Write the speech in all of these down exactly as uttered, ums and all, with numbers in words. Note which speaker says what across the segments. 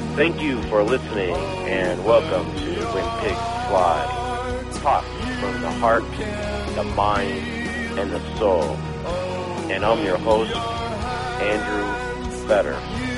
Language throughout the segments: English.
Speaker 1: Thank you for listening, and welcome to When Pigs Fly. Talk from the heart, the mind, and the soul. And I'm your host, Andrew Fetter.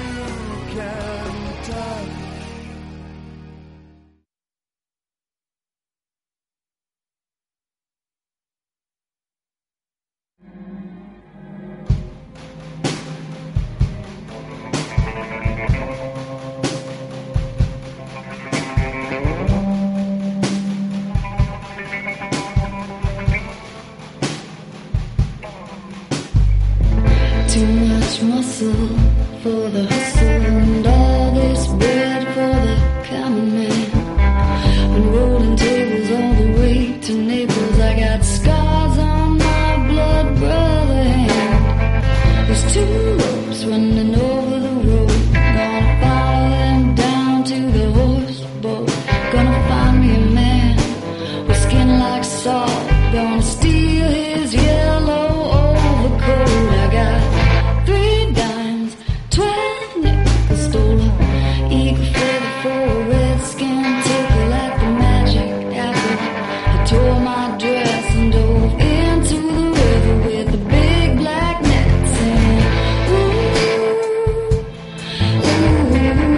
Speaker 2: Too much muscle for the hustle and all this bread for the common man. And rolling tables all the way to Naples. I got scars on my blood brother hand. There's two ropes running over the road. Gonna follow them down to the horse boat. Gonna find me a man with skin like salt. Gonna steal his yellow overcoat. I got three dimes, twelve nickels, stole a eagle feather for a redskin tickle at the magic apple. I tore my dress and dove into the river with the big black nets and ooh, ooh,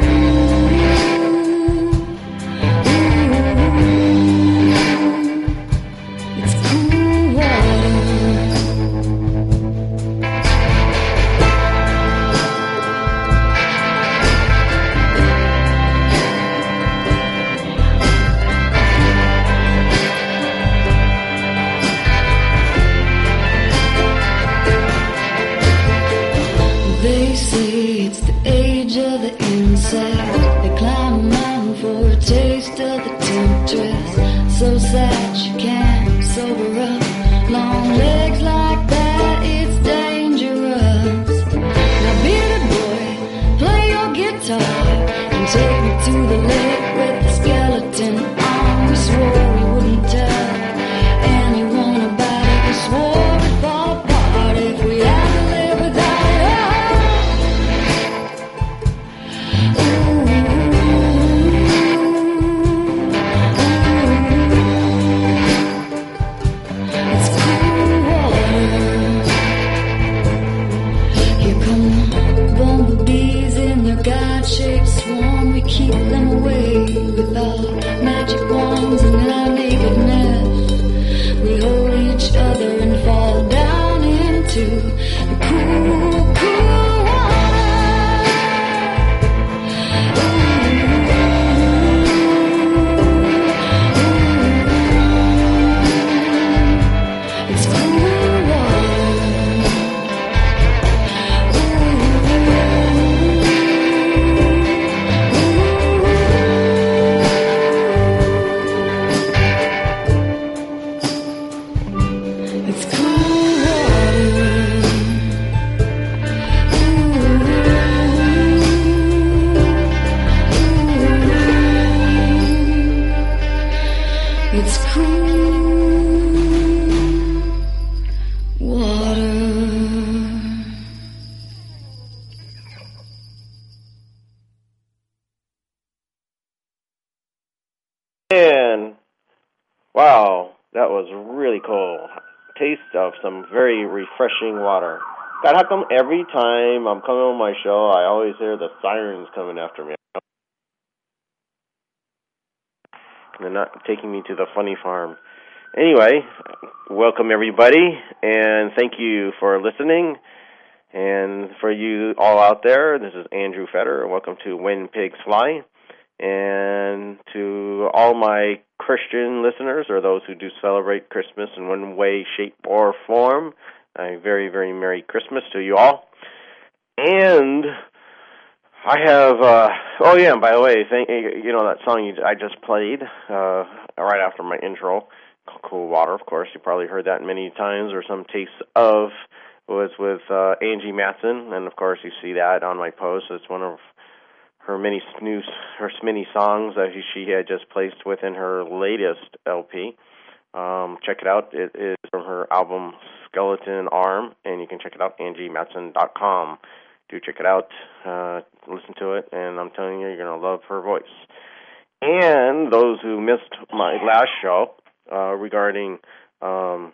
Speaker 2: ooh, it's cool water. They say it's the age of the insect. They climb a mountain for a taste of the temptress. So sad she can't sober up. Long legs like that, it's dangerous. Now bearded boy, play your guitar and take me to the lake with the skeleton arm. We swore we wouldn't tell anyone about it. We swore we'd fall apart if we had to live without it. It's cool water. Here come the bumblebees in their God-shaped swarm. We keep them away with our magic wands and in our nakedness. We hold each other and fall down into the cool, cool water. It's cool water. It's cool water. It's cool water.
Speaker 1: And wow, that was really cool. Taste of some very refreshing water. God, how come every time I'm coming on my show, I always hear the sirens coming after me? They're not taking me to the funny farm. Anyway, welcome everybody, and thank you for listening. And for you all out there, this is Andrew Fetter. Welcome to When Pigs Fly. And to all my Christian listeners, or those who do celebrate Christmas in one way, shape, or form, a very, very Merry Christmas to you all. And I have, uh, oh yeah, and by the way, thank, you know that song you, I just played uh, right after my intro, Cool Water, of course, you probably heard that many times, or some taste of, was with uh, Angie Matson, and of course you see that on my post. It's one of her many new, her many songs that she had just placed within her latest L P. Um, check it out. It is from her album Skeleton Arm, and you can check it out, angie matson dot com. do check it out. Uh, listen to it, and I'm telling you, you're going to love her voice. And those who missed my last show uh, regarding um,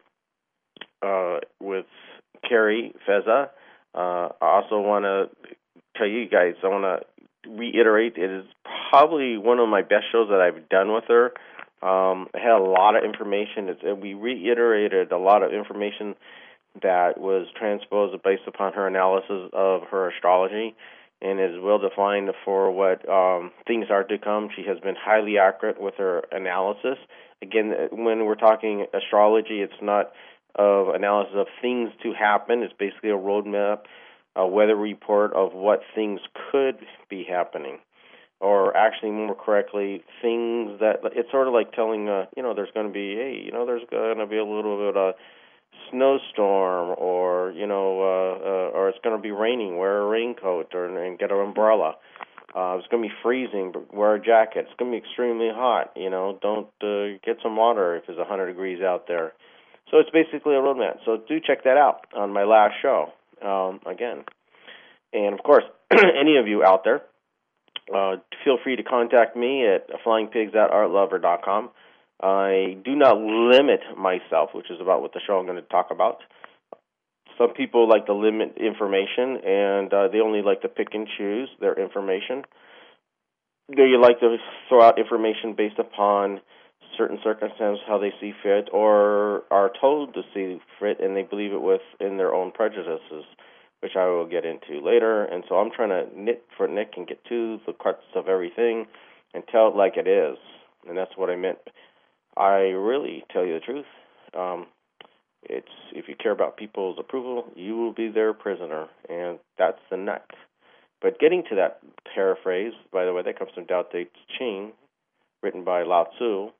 Speaker 1: uh, with Carrie Feza, uh, I also want to tell you guys, I want to reiterate, it is probably one of my best shows that I've done with her. Um, it had a lot of information. It's, we reiterated a lot of information that was transposed based upon her analysis of her astrology, and is well defined for what um, things are to come. She has been highly accurate with her analysis. Again, when we're talking astrology, it's not of analysis of things to happen. It's basically a roadmap, a weather report of what things could be happening, or actually more correctly, things that it's sort of like telling, uh, you know, there's going to be, hey, you know, there's going to be a little bit of snowstorm, or you know, uh, uh, or it's going to be raining. Wear a raincoat, or and get an umbrella. Uh, it's going to be freezing, but wear a jacket. It's going to be extremely hot. You know, don't uh, get some water if it's one hundred degrees out there. So it's basically a roadmap. So do check that out on my last show um, again. And of course, any of you out there, uh, feel free to contact me at flying pigs at art lover dot com. I do not limit myself, which is about what the show I'm going to talk about. Some people like to limit information, and uh, they only like to pick and choose their information. They like to throw out information based upon certain circumstances, how they see fit, or are told to see fit, and they believe it within their own prejudices, which I will get into later. And so I'm trying to nit for Nick and get to the crux of everything and tell it like it is. And that's what I meant. I really tell you the truth. Um, it's if you care about people's approval, you will be their prisoner, and that's the nut. But getting to that paraphrase, by the way, that comes from Tao Te Ching, written by Lao Tzu,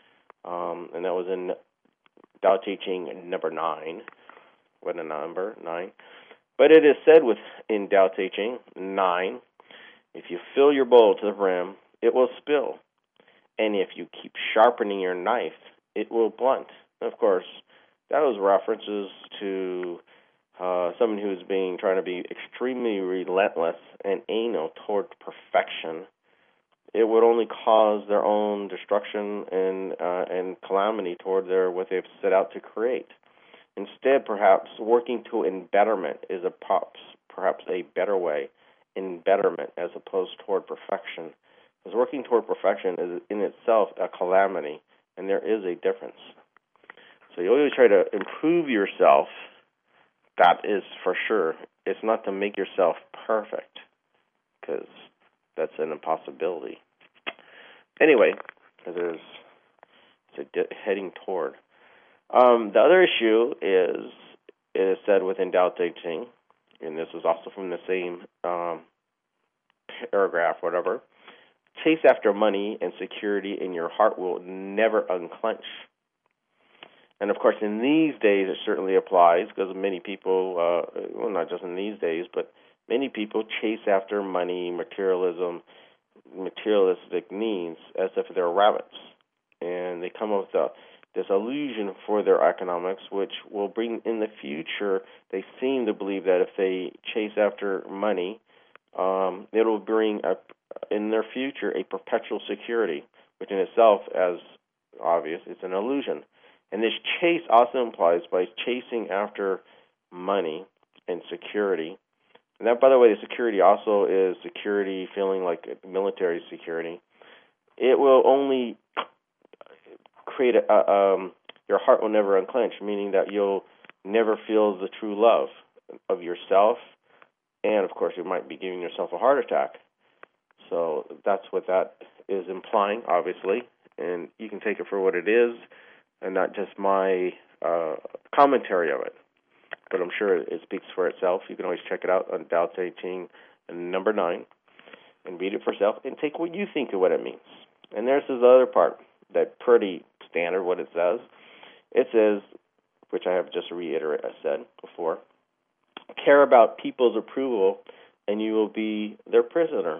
Speaker 1: um, and that was in Tao Te Ching number nine. What a number, nine. But it is said within Tao Te Ching, nine, if you fill your bowl to the brim, it will spill. And if you keep sharpening your knife, it will blunt. Of course, that was references to uh, someone who's being trying to be extremely relentless and anal toward perfection. It would only cause their own destruction and uh, and calamity toward their what they've set out to create. Instead, perhaps working to embetterment is a perhaps perhaps a better way, in betterment as opposed toward perfection. Because working toward perfection is in itself a calamity, and there is a difference. So you always try to improve yourself. That is for sure. It's not to make yourself perfect, because that's an impossibility. Anyway, there's it's a heading toward. Um, the other issue is, it is said within Tao Te Ching, and this is also from the same um, paragraph, whatever, chase after money and security, and your heart will never unclench. And, of course, in these days it certainly applies, because many people, uh, well, not just in these days, but many people chase after money, materialism, materialistic needs as if they're rabbits. And they come up with a, this illusion for their economics, which will bring in the future, they seem to believe that if they chase after money, um, it will bring a in their future a perpetual security, which in itself, as obvious, is an illusion. And this chase also implies by chasing after money and security. And that, by the way, the security also is security feeling like military security. It will only create a, a um, your heart will never unclench, meaning that you'll never feel the true love of yourself. And, of course, you might be giving yourself a heart attack. So that's what that is implying, obviously, and you can take it for what it is and not just my uh, commentary of it. But I'm sure it speaks for itself. You can always check it out on Tao Te Ching number nine and read it for yourself and take what you think of what it means. And there's this other part that's pretty standard, what it says. It says, which I have just reiterated, I said before, care about people's approval and you will be their prisoner.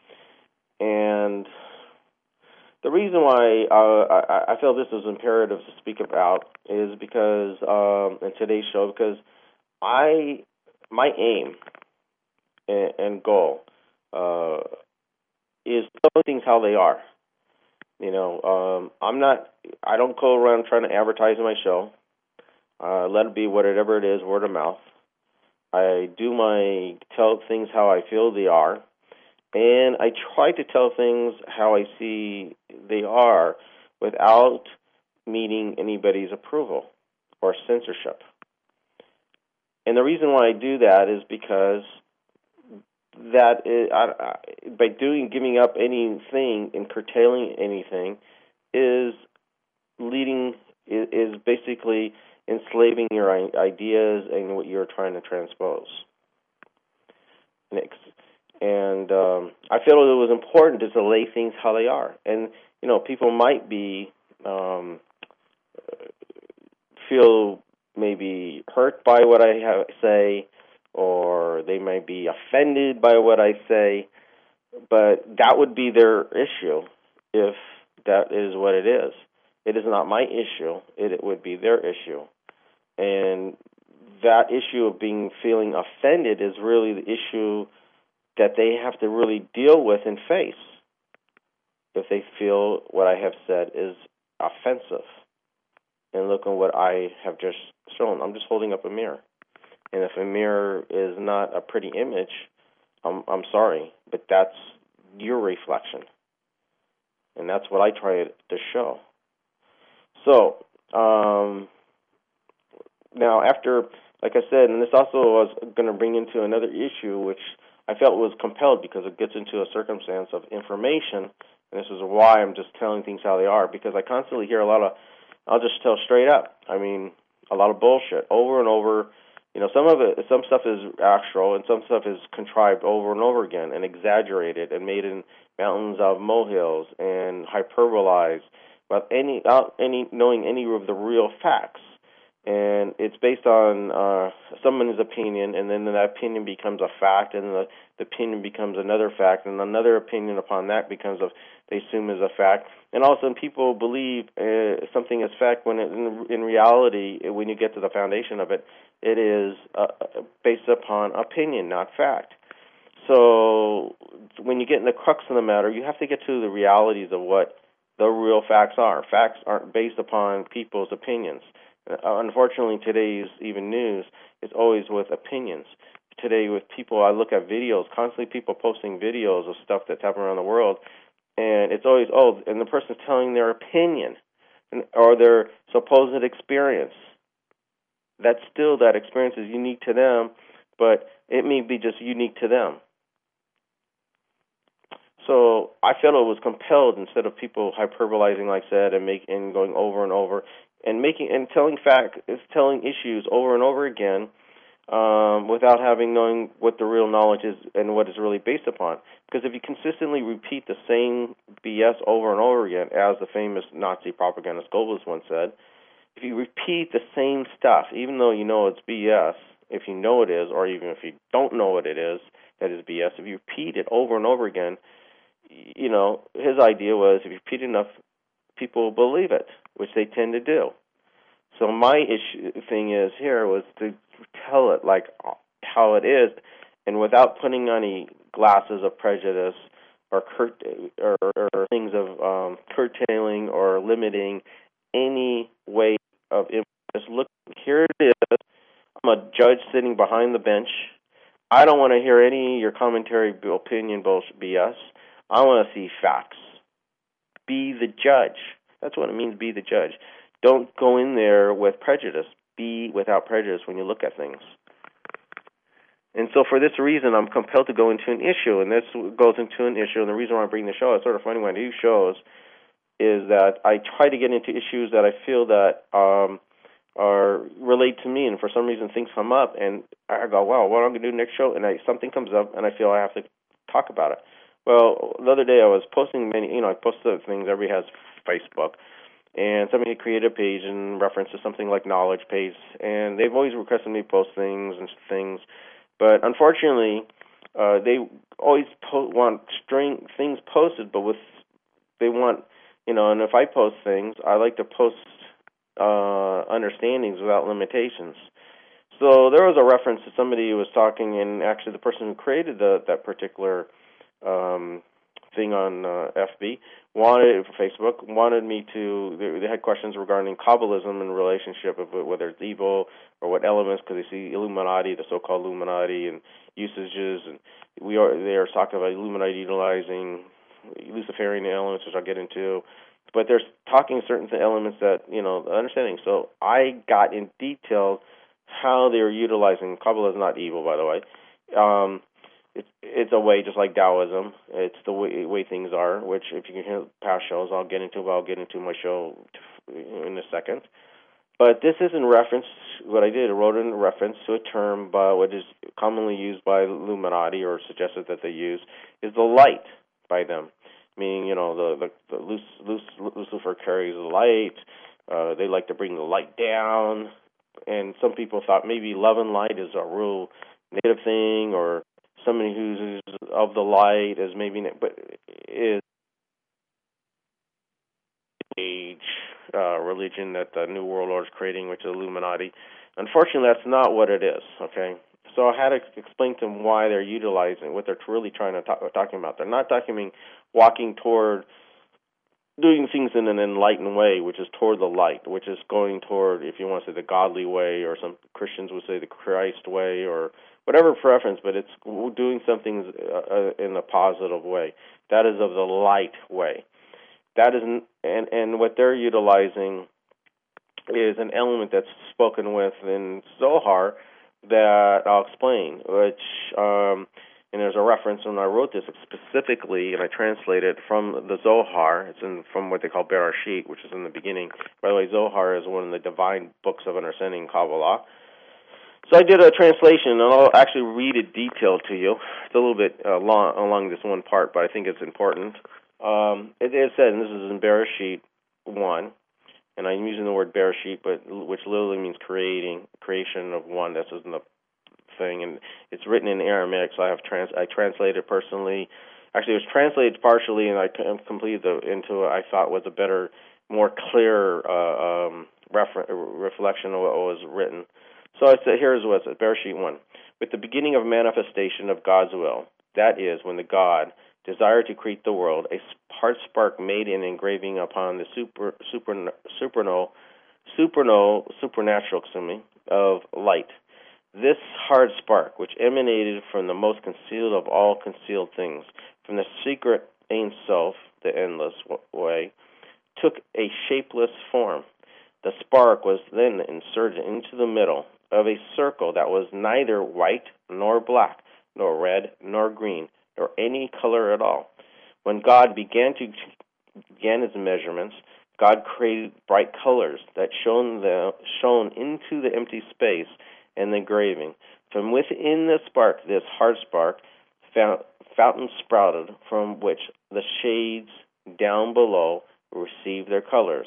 Speaker 1: And the reason why uh, I, I feel this is imperative to speak about is because um, in today's show, because I my aim and, and goal uh, is telling things how they are. You know, um, I'm not, I don't go around trying to advertise my show. Uh, let it be whatever it is, word of mouth. I do my, tell things how I feel they are. And I try to tell things how I see they are without meeting anybody's approval or censorship. And the reason why I do that is because that is, I, I, by doing, giving up anything and curtailing anything is leading, is, is basically enslaving your ideas and what you're trying to transpose. Next. And um, I feel it was important to lay things how they are. And, you know, people might be, um, feel maybe hurt by what I have, say, or they might be offended by what I say, but that would be their issue if that is what it is. It is not my issue. It, it would be their issue. And that issue of being feeling offended is really the issue that they have to really deal with and face if they feel what I have said is offensive. And look at what I have just shown. I'm just holding up a mirror. And if a mirror is not a pretty image, I'm, I'm sorry, but that's your reflection. And that's what I try to show. So, um, now after, like I said, and this also was going to bring into another issue, which I felt was compelled because it gets into a circumstance of information, and this is why I'm just telling things how they are, because I constantly hear a lot of, I'll just tell straight up, I mean, a lot of bullshit over and over. You know, some of it, some stuff is actual, and some stuff is contrived over and over again and exaggerated and made in mountains out of molehills and hyperbolized without any, without any knowing any of the real facts. And it's based on uh, someone's opinion, and then that opinion becomes a fact, and the, the opinion becomes another fact, and another opinion upon that becomes a, they assume is a fact. And all of a sudden people believe uh, something is fact when it, in, in reality, when you get to the foundation of it, it is uh, based upon opinion, not fact. So when you get in the crux of the matter, you have to get to the realities of what the real facts are. Facts aren't based upon people's opinions. Uh, unfortunately, today's even news is always with opinions. Today with people, I look at videos, constantly people posting videos of stuff that's happening around the world, and it's always, oh, and the person's telling their opinion and, or their supposed experience. That's still, that experience is unique to them, but it may be just unique to them. So I felt it was compelled, instead of people hyperbolizing, like I said, and make, and going over and over, and making and telling fact is telling issues over and over again, um, without having knowing what the real knowledge is and what it's really based upon. Because if you consistently repeat the same B S over and over again, as the famous Nazi propagandist Goebbels once said, if you repeat the same stuff, even though you know it's B S, if you know it is, or even if you don't know what it is, that is B S, if you repeat it over and over again, you know, his idea was if you repeat enough, people will believe it, which they tend to do. So my issue thing is here was to tell it like how it is, and without putting on any glasses of prejudice or curt or, or things of um, curtailing or limiting any way of just look. Here it is. I'm a judge sitting behind the bench. I don't want to hear any of your commentary, opinion, bullshit, B S. I want to see facts. Be the judge. That's what it means, be the judge. Don't go in there with prejudice. Be without prejudice when you look at things. And so for this reason, I'm compelled to go into an issue, and this goes into an issue, and the reason why I bring the show, it's sort of funny when I do shows, is that I try to get into issues that I feel that um, are relate to me, and for some reason things come up, and I go, wow, what am I going to do next show? And I, something comes up, and I feel I have to talk about it. Well, the other day I was posting many, you know, I post things, everybody has Facebook, and somebody created a page in reference to something like Knowledge Base, and they've always requested me post things and things, but unfortunately, uh, they always po- want string things posted, but with, they want, you know, and if I post things, I like to post uh, understandings without limitations. So there was a reference to somebody who was talking, and actually the person who created the, that particular um, thing on uh, F B wanted for Facebook wanted me to. They, they had questions regarding Kabbalism in relationship of whether it's evil or what elements, because they see Illuminati, the so-called Illuminati, and usages, and we are they are talking about Illuminati utilizing Luciferian elements, which I'll get into. But they're talking certain elements that, you know, understanding. So I got in detail how they were utilizing. Kabbalah is not evil, by the way. Um, it's it's a way, just like Taoism. It's the way, way things are, which if you can hear past shows, I'll get into. I'll get into my show in a second. But this is in reference. What I did, I wrote in reference to a term by what is commonly used by Illuminati, or suggested that they use, is the light by them. Meaning, you know, the the, the Luc- Lucifer carries the light. Uh, they like to bring the light down. And some people thought maybe love and light is a real native thing, or somebody who's of the light is maybe, but is age uh, religion that the New World Order is creating, which is Illuminati. Unfortunately, that's not what it is. Okay, so I had to explain to them why they're utilizing what they're really trying to talk talking about. They're not talking walking toward doing things in an enlightened way, which is toward the light, which is going toward, if you want to say, the godly way, or some Christians would say the Christ way, or whatever preference, but it's doing something uh, in a positive way. That is of the light way. That is, and and what they're utilizing is an element that's spoken with in Zohar that I'll explain, which, um, and there's a reference when I wrote this specifically, and I translated from the Zohar. It's in from what they call Bereshit, which is in the beginning. By the way, Zohar is one of the divine books of understanding Kabbalah. So I did a translation, and I'll actually read it detailed to you. It's a little bit uh, long along this one part, but I think it's important. Um, it, it said, and this is in Bereshit one, and I'm using the word Bereshit, but which literally means creating, creation of one. That's in the thing, and it's written in Aramaic, so I have trans I translated it personally. Actually, it was translated partially, and I completed the into what I thought was a better, more clear uh, um, refer- reflection of what was written. So I said, here's what it says, Bereshit one. With the beginning of manifestation of God's will, that is, when the God desired to create the world, a hard spark made an engraving upon the super, super, supernal, supernal, supernatural, excuse me, of light. This hard spark, which emanated from the most concealed of all concealed things, from the secret Ein Sof, the endless way, took a shapeless form. The spark was then inserted into the middle of a circle that was neither white nor black, nor red nor green, nor any color at all. When God began to began his measurements, God created bright colors that shone the shone into the empty space and the engraving. From within the spark, this hard spark, fountains sprouted from which the shades down below received their colors.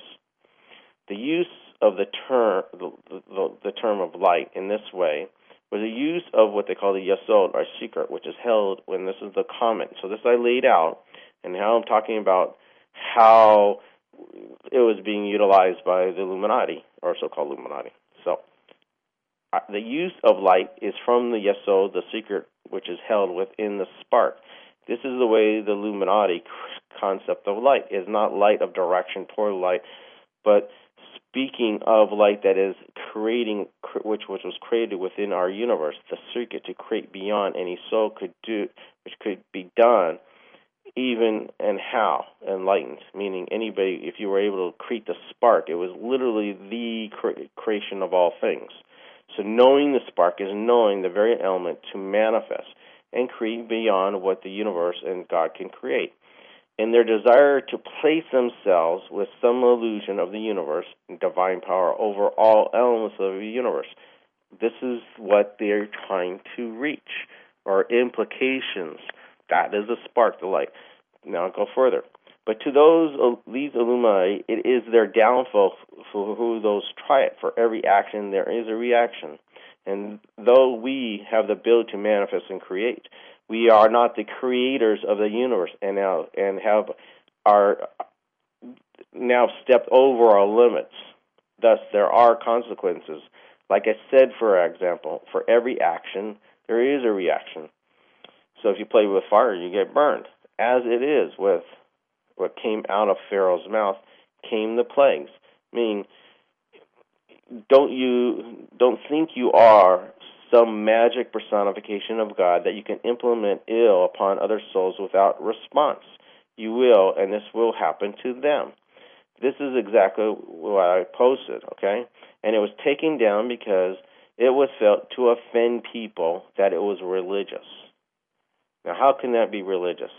Speaker 1: The use of the term, the, the, the term of light in this way was the use of what they call the yesod, or secret, which is held when this is the comment. So this I laid out, and now I'm talking about how it was being utilized by the Illuminati, or so-called Illuminati. So uh, the use of light is from the yesod, the secret, which is held within the spark. This is the way the Illuminati concept of light is not light of direction toward light, but speaking of light that is creating, which which was created within our universe, the circuit to create beyond any soul could do, which could be done, even and how enlightened. Meaning, anybody, if you were able to create the spark, it was literally the cre- creation of all things. So, knowing the spark is knowing the very element to manifest and create beyond what the universe and God can create. In their desire to place themselves with some illusion of the universe and divine power over all elements of the universe. This is what they're trying to reach, or implications. That is the spark, the light. Now I'll go further. But to those, these Illuminati, it is their downfall for who those try it. For every action, there is a reaction. And though we have the ability to manifest and create, we are not the creators of the universe, and now and have our now stepped over our limits. Thus, there are consequences Like I said, for example, for every action, there is a reaction. So if you play with fire, you get burned. As it is with what came out of Pharaoh's mouth, came the plagues. Meaning, don't you don't think you are some magic personification of God that you can implement ill upon other souls without response. You will, and this will happen to them. This is exactly what I posted, okay? And it was taken down because it was felt to offend people that it was religious. Now, how can that be religious?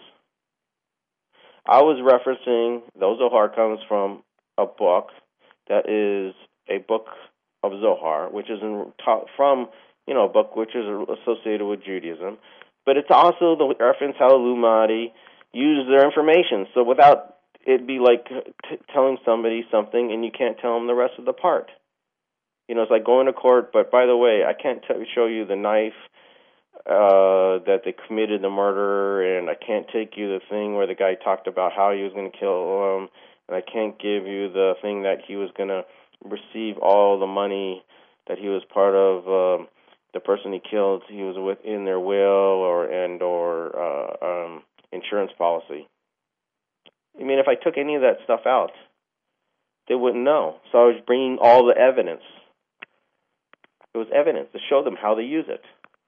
Speaker 1: I was referencing, those Zohar comes from a book that is a book of Zohar, which is in, from, you know, a book which is associated with Judaism. But it's also the reference how Illuminati use their information. So without it be like t- telling somebody something and you can't tell them the rest of the part. You know, it's like going to court, but by the way, I can't t- show you the knife uh, that they committed the murder, and I can't take you the thing where the guy talked about how he was going to kill him, and I can't give you the thing that he was going to receive all the money that he was part of um, the person he killed. He was within their will or and or uh, um, insurance policy. I mean, if I took any of that stuff out, they wouldn't know. So I was bringing all the evidence. It was evidence to show them how to use it.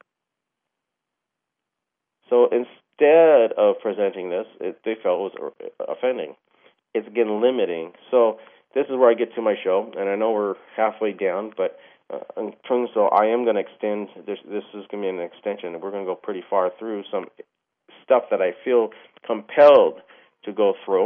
Speaker 1: So instead of presenting this, it, they felt it was offending. It's again limiting. So this is where I get to my show, and I know we're halfway down, but uh, in terms of, I am going to extend, this This is going to be an extension, and we're going to go pretty far through some stuff that I feel compelled to go through.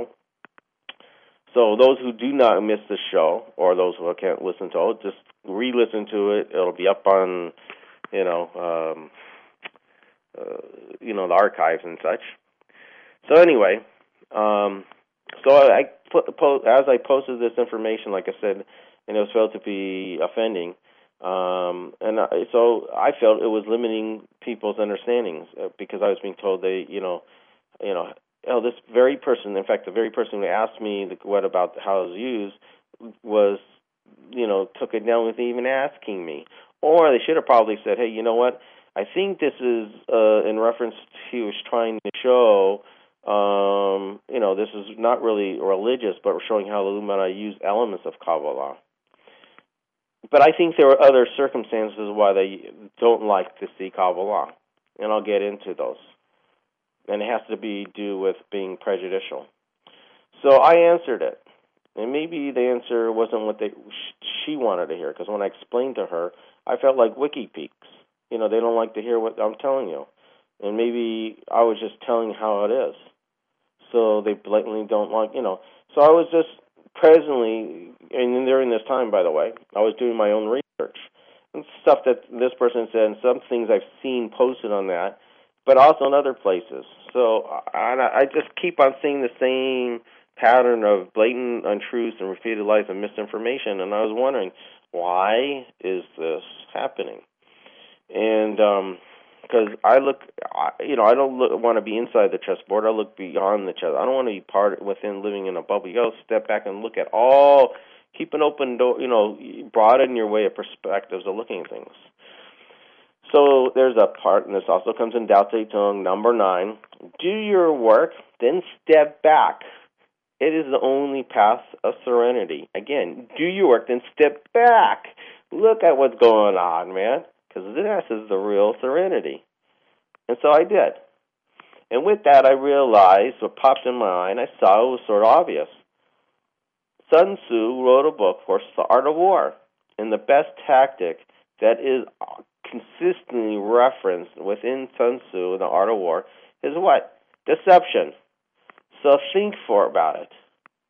Speaker 1: So those who do not miss the show, or those who can't listen to it, just re-listen to it. It'll be up on, you know, um, uh, you know, the archives and such. So anyway, um, so I, I put, as I posted this information, like I said, and it was felt to be offending, um, and I, so I felt it was limiting people's understandings uh, because I was being told they, you know, you know. Oh, this very person, in fact, the very person who asked me the, what about how it was used was, you know, took it down with even asking me. Or they should have probably said, hey, you know what, I think this is uh, in reference to, he was trying to show, um, you know, this is not really religious, but we're showing how the Illuminati use elements of Kabbalah. But I think there are other circumstances why they don't like to see Kabbalah, and I'll get into those. And it has to be do with being prejudicial. So I answered it. And maybe the answer wasn't what they she wanted to hear, because when I explained to her, I felt like WikiPeaks. You know, they don't like to hear what I'm telling you. And maybe I was just telling how it is. So they blatantly don't like, you know. So I was just presently, and during this time, by the way, I was doing my own research. And stuff that this person said, and some things I've seen posted on that, but also in other places. So I, I just keep on seeing the same pattern of blatant untruths and repeated lies and misinformation, and I was wondering, why is this happening? And because um, I look, I, you know, I don't look, want to be inside the chessboard. I look beyond the chess. I don't want to be part within living in a bubble. You got to step back and look at all, keep an open door, you know, broaden your way of perspectives of looking at things. So there's a part, and this also comes in Tao Te Ching, number nine. Do your work, then step back. It is the only path of serenity. Again, do your work, then step back. Look at what's going on, man, because this is the real serenity. And so I did. And with that, I realized what popped in my eye, and I saw it was sort of obvious. Sun Tzu wrote a book, of course, The Art of War, and the best tactic that is consistently referenced within Sun Tzu in The Art of War is what? Deception. So think for about it.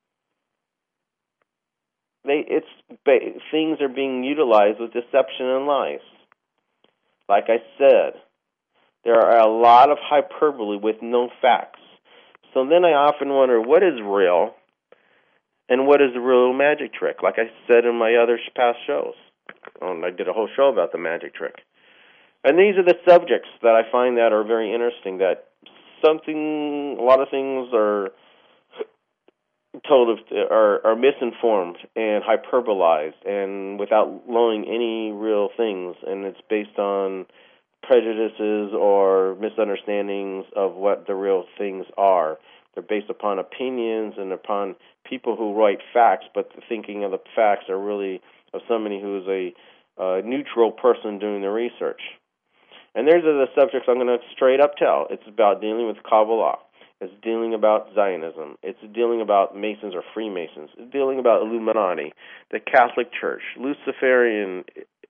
Speaker 1: They, it's things are being utilized with deception and lies. Like I said, there are a lot of hyperbole with no facts. So then I often wonder, what is real and what is the real magic trick? Like I said in my other past shows. Um, I did a whole show about the magic trick. And these are the subjects that I find that are very interesting, that something, a lot of things are told of, are, are misinformed and hyperbolized and without knowing any real things, and it's based on prejudices or misunderstandings of what the real things are. They're based upon opinions and upon people who write facts, but the thinking of the facts are really of somebody who is a uh, neutral person doing the research. And those are the subjects I'm going to straight up tell. It's about dealing with Kabbalah. It's dealing about Zionism. It's dealing about Masons or Freemasons. It's dealing about Illuminati, the Catholic Church, Luciferian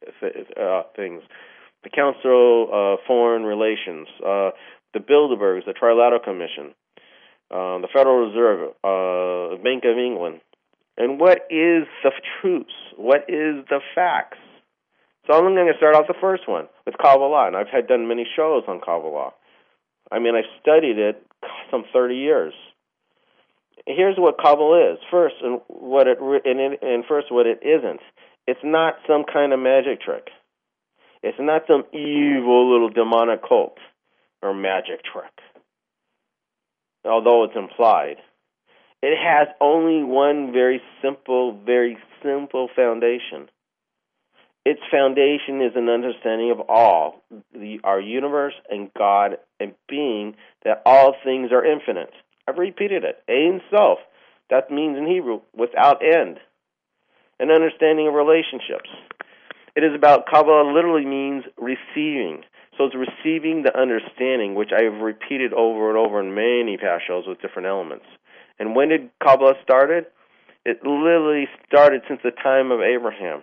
Speaker 1: uh, things, the Council of Foreign Relations, uh, the Bilderbergs, the Trilateral Commission, uh, the Federal Reserve, uh, Bank of England. And what is the truth? What is the facts? So I'm going to start off the first one with Kabbalah, and I've had done many shows on Kabbalah. I mean, I've studied it some thirty years. Here's what Kabbalah is. First, and what it and, it, and first, what it isn't. It's not some kind of magic trick. It's not some evil little demonic cult or magic trick, although it's implied. It has only one very simple, very simple foundation. Its foundation is an understanding of all, the, our universe and God and being, that all things are infinite. I've repeated it. Ein Sof. That means in Hebrew, without end. An understanding of relationships. It is about, Kabbalah literally means receiving. So it's receiving the understanding, which I have repeated over and over in many past shows with different elements. And when did Kabbalah started? It literally started since the time of Abraham.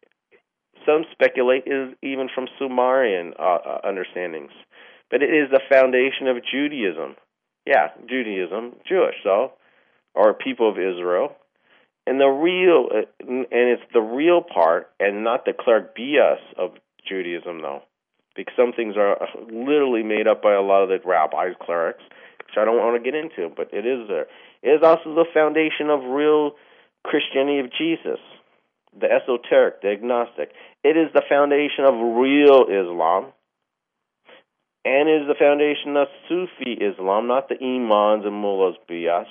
Speaker 1: Some speculate is even from Sumerian uh, uh, understandings. But it is the foundation of Judaism. Yeah, Judaism, Jewish, so, or people of Israel. And the real, uh, and it's the real part, and not the cleric B S of Judaism, though. Because some things are literally made up by a lot of the rabbis, clerics, which I don't want to get into, but it is there. It is also the foundation of real Christianity of Jesus. The esoteric, the agnostic. It is the foundation of real Islam, and it is the foundation of Sufi Islam, not the imams and mullahs B S.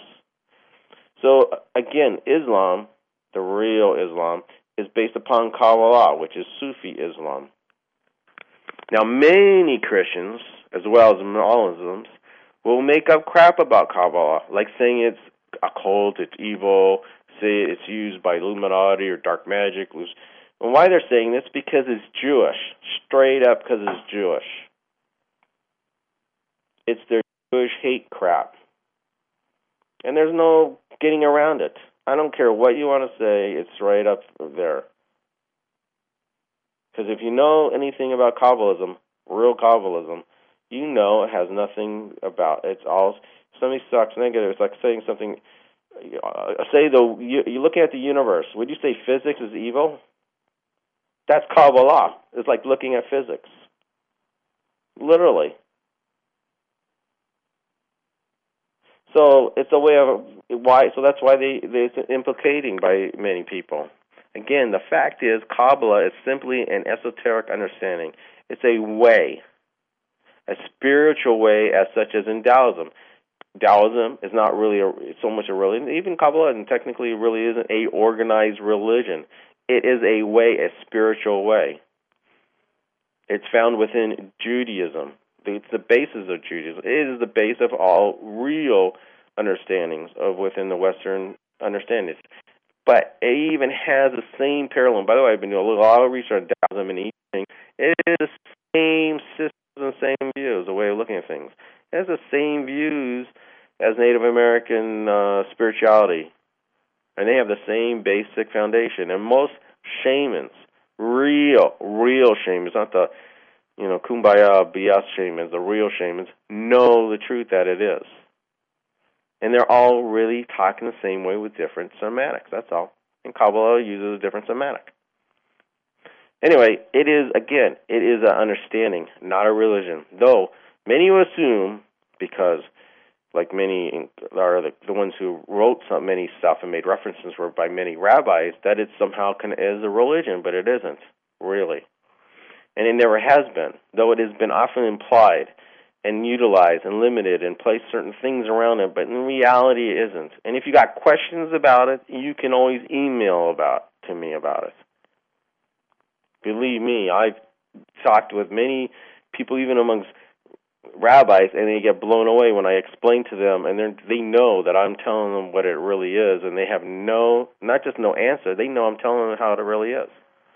Speaker 1: So, again, Islam, the real Islam, is based upon Kabbalah, which is Sufi Islam. Now, many Christians, as well as Muslims, will make up crap about Kabbalah, like saying it's a cult, it's evil, say it's used by Illuminati or dark magic. And why they're saying this? Because it's Jewish. Straight up because it's Jewish. It's their Jewish hate crap. And there's no getting around it. I don't care what you want to say, it's right up there. Because if you know anything about Kabbalism, real Kabbalism, you know it has nothing about it. It's all, if somebody sucks negative, it's like saying something. Uh, say the you, you look at the universe. Would you say physics is evil? That's Kabbalah. It's like looking at physics, literally. So it's a way of why. So that's why they, they it's implicating by many people. Again, the fact is, Kabbalah is simply an esoteric understanding. It's a way, a spiritual way, as such as in Taoism. Taoism is not really a, so much a religion. Even Kabbalah technically really isn't a organized religion. It is a way, a spiritual way. It's found within Judaism. It's the basis of Judaism. It is the base of all real understandings of within the Western understandings. But it even has the same parallel. By the way, I've been doing a lot of research on Taoism and eating. It is the same systems and same views, a way of looking at things. It has the same views as Native American uh, spirituality. And they have the same basic foundation. And most shamans, real, real shamans, not the, you know, kumbaya B S shamans, the real shamans, know the truth that it is. And they're all really talking the same way with different semantics, that's all. And Kabbalah uses a different semantic. Anyway, it is, again, it is an understanding, not a religion. Though, many will assume, because like many are the, the ones who wrote some many stuff and made references were by many rabbis, that it somehow can, is a religion, but it isn't, really. And it never has been, though it has been often implied. and utilized and limited and place certain things around it, but in reality it isn't. And if you got questions about it, you can always email about to me about it. Believe me, I've talked with many people, even amongst rabbis, and they get blown away when I explain to them, and they know that I'm telling them what it really is, and they have no, not just no answer, they know I'm telling them how it really is.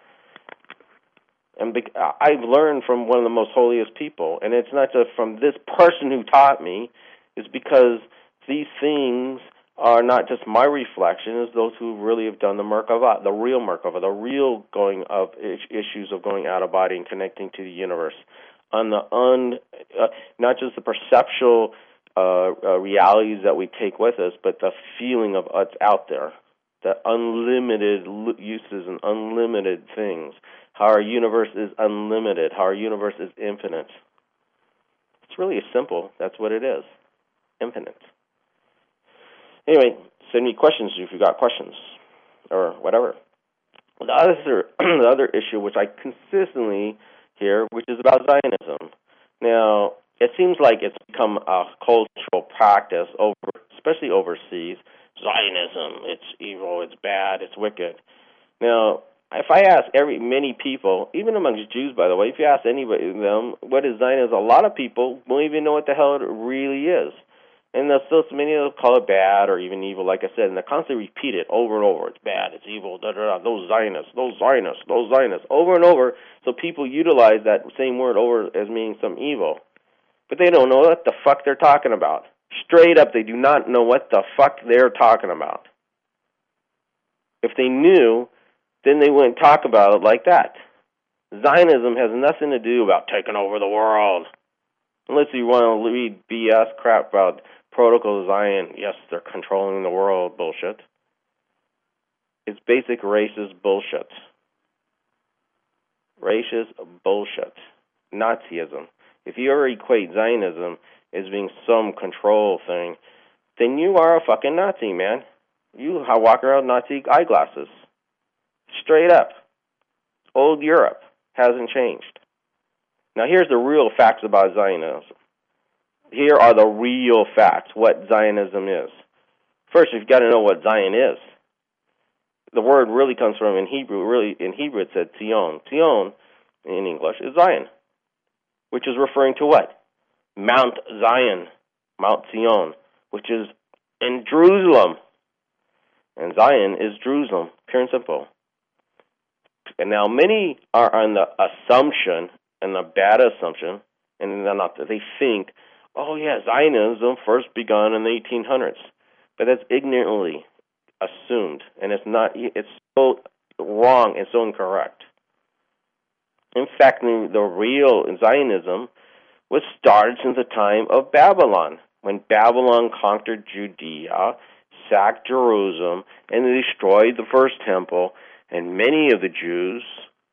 Speaker 1: And I've learned from one of the most holiest people, and it's not just from this person who taught me, it's because these things are not just my reflection, it's those who really have done the Merkava, the real Merkava, the real going of issues of going out of body and connecting to the universe. On the un, uh, not just the perceptual uh, uh, realities that we take with us, but the feeling of what's out there, the unlimited uses and unlimited things, how our universe is unlimited, how our universe is infinite. It's really simple. That's what it is, infinite. Anyway, send me questions if you got questions or whatever. The other, the other issue, which I consistently here, which is about Zionism. Now, it seems like it's become a cultural practice, over, especially overseas. Zionism, it's evil, it's bad, it's wicked. Now, if I ask every many people, even amongst Jews, by the way, if you ask anybody of them, what is Zionism, a lot of people won't even know what the hell it really is. And there's still so many of them call it bad or even evil, like I said, and they constantly repeat it over and over. It's bad, it's evil, da da da, those Zionists, those Zionists, those Zionists, over and over. So people utilize that same word over as meaning some evil. But they don't know what the fuck they're talking about. Straight up, they do not know what the fuck they're talking about. If they knew, then they wouldn't talk about it like that. Zionism has nothing to do about taking over the world. Unless you want to read B S crap about Protocol of Zion, yes, they're controlling the world bullshit. It's basic racist bullshit. Racist bullshit. Nazism. If you ever equate Zionism as being some control thing, then you are a fucking Nazi, man. You walk around with Nazi eyeglasses. Straight up. Old Europe hasn't changed. Now here's the real facts about Zionism. Here are the real facts, what Zionism is. First, you've got to know what Zion is. The word really comes from, in Hebrew, really, in Hebrew it said Zion. Zion, in English, is Zion, which is referring to what? Mount Zion, Mount Zion, which is in Jerusalem. And Zion is Jerusalem, pure and simple. And now many are on the assumption, and the bad assumption, and they're not, they think, oh yeah, Zionism first begun in the eighteen hundreds. But that's ignorantly assumed, and it's not, it's so wrong and so incorrect. In fact, the real Zionism was started since the time of Babylon, when Babylon conquered Judea, sacked Jerusalem, and destroyed the first temple, and many of the Jews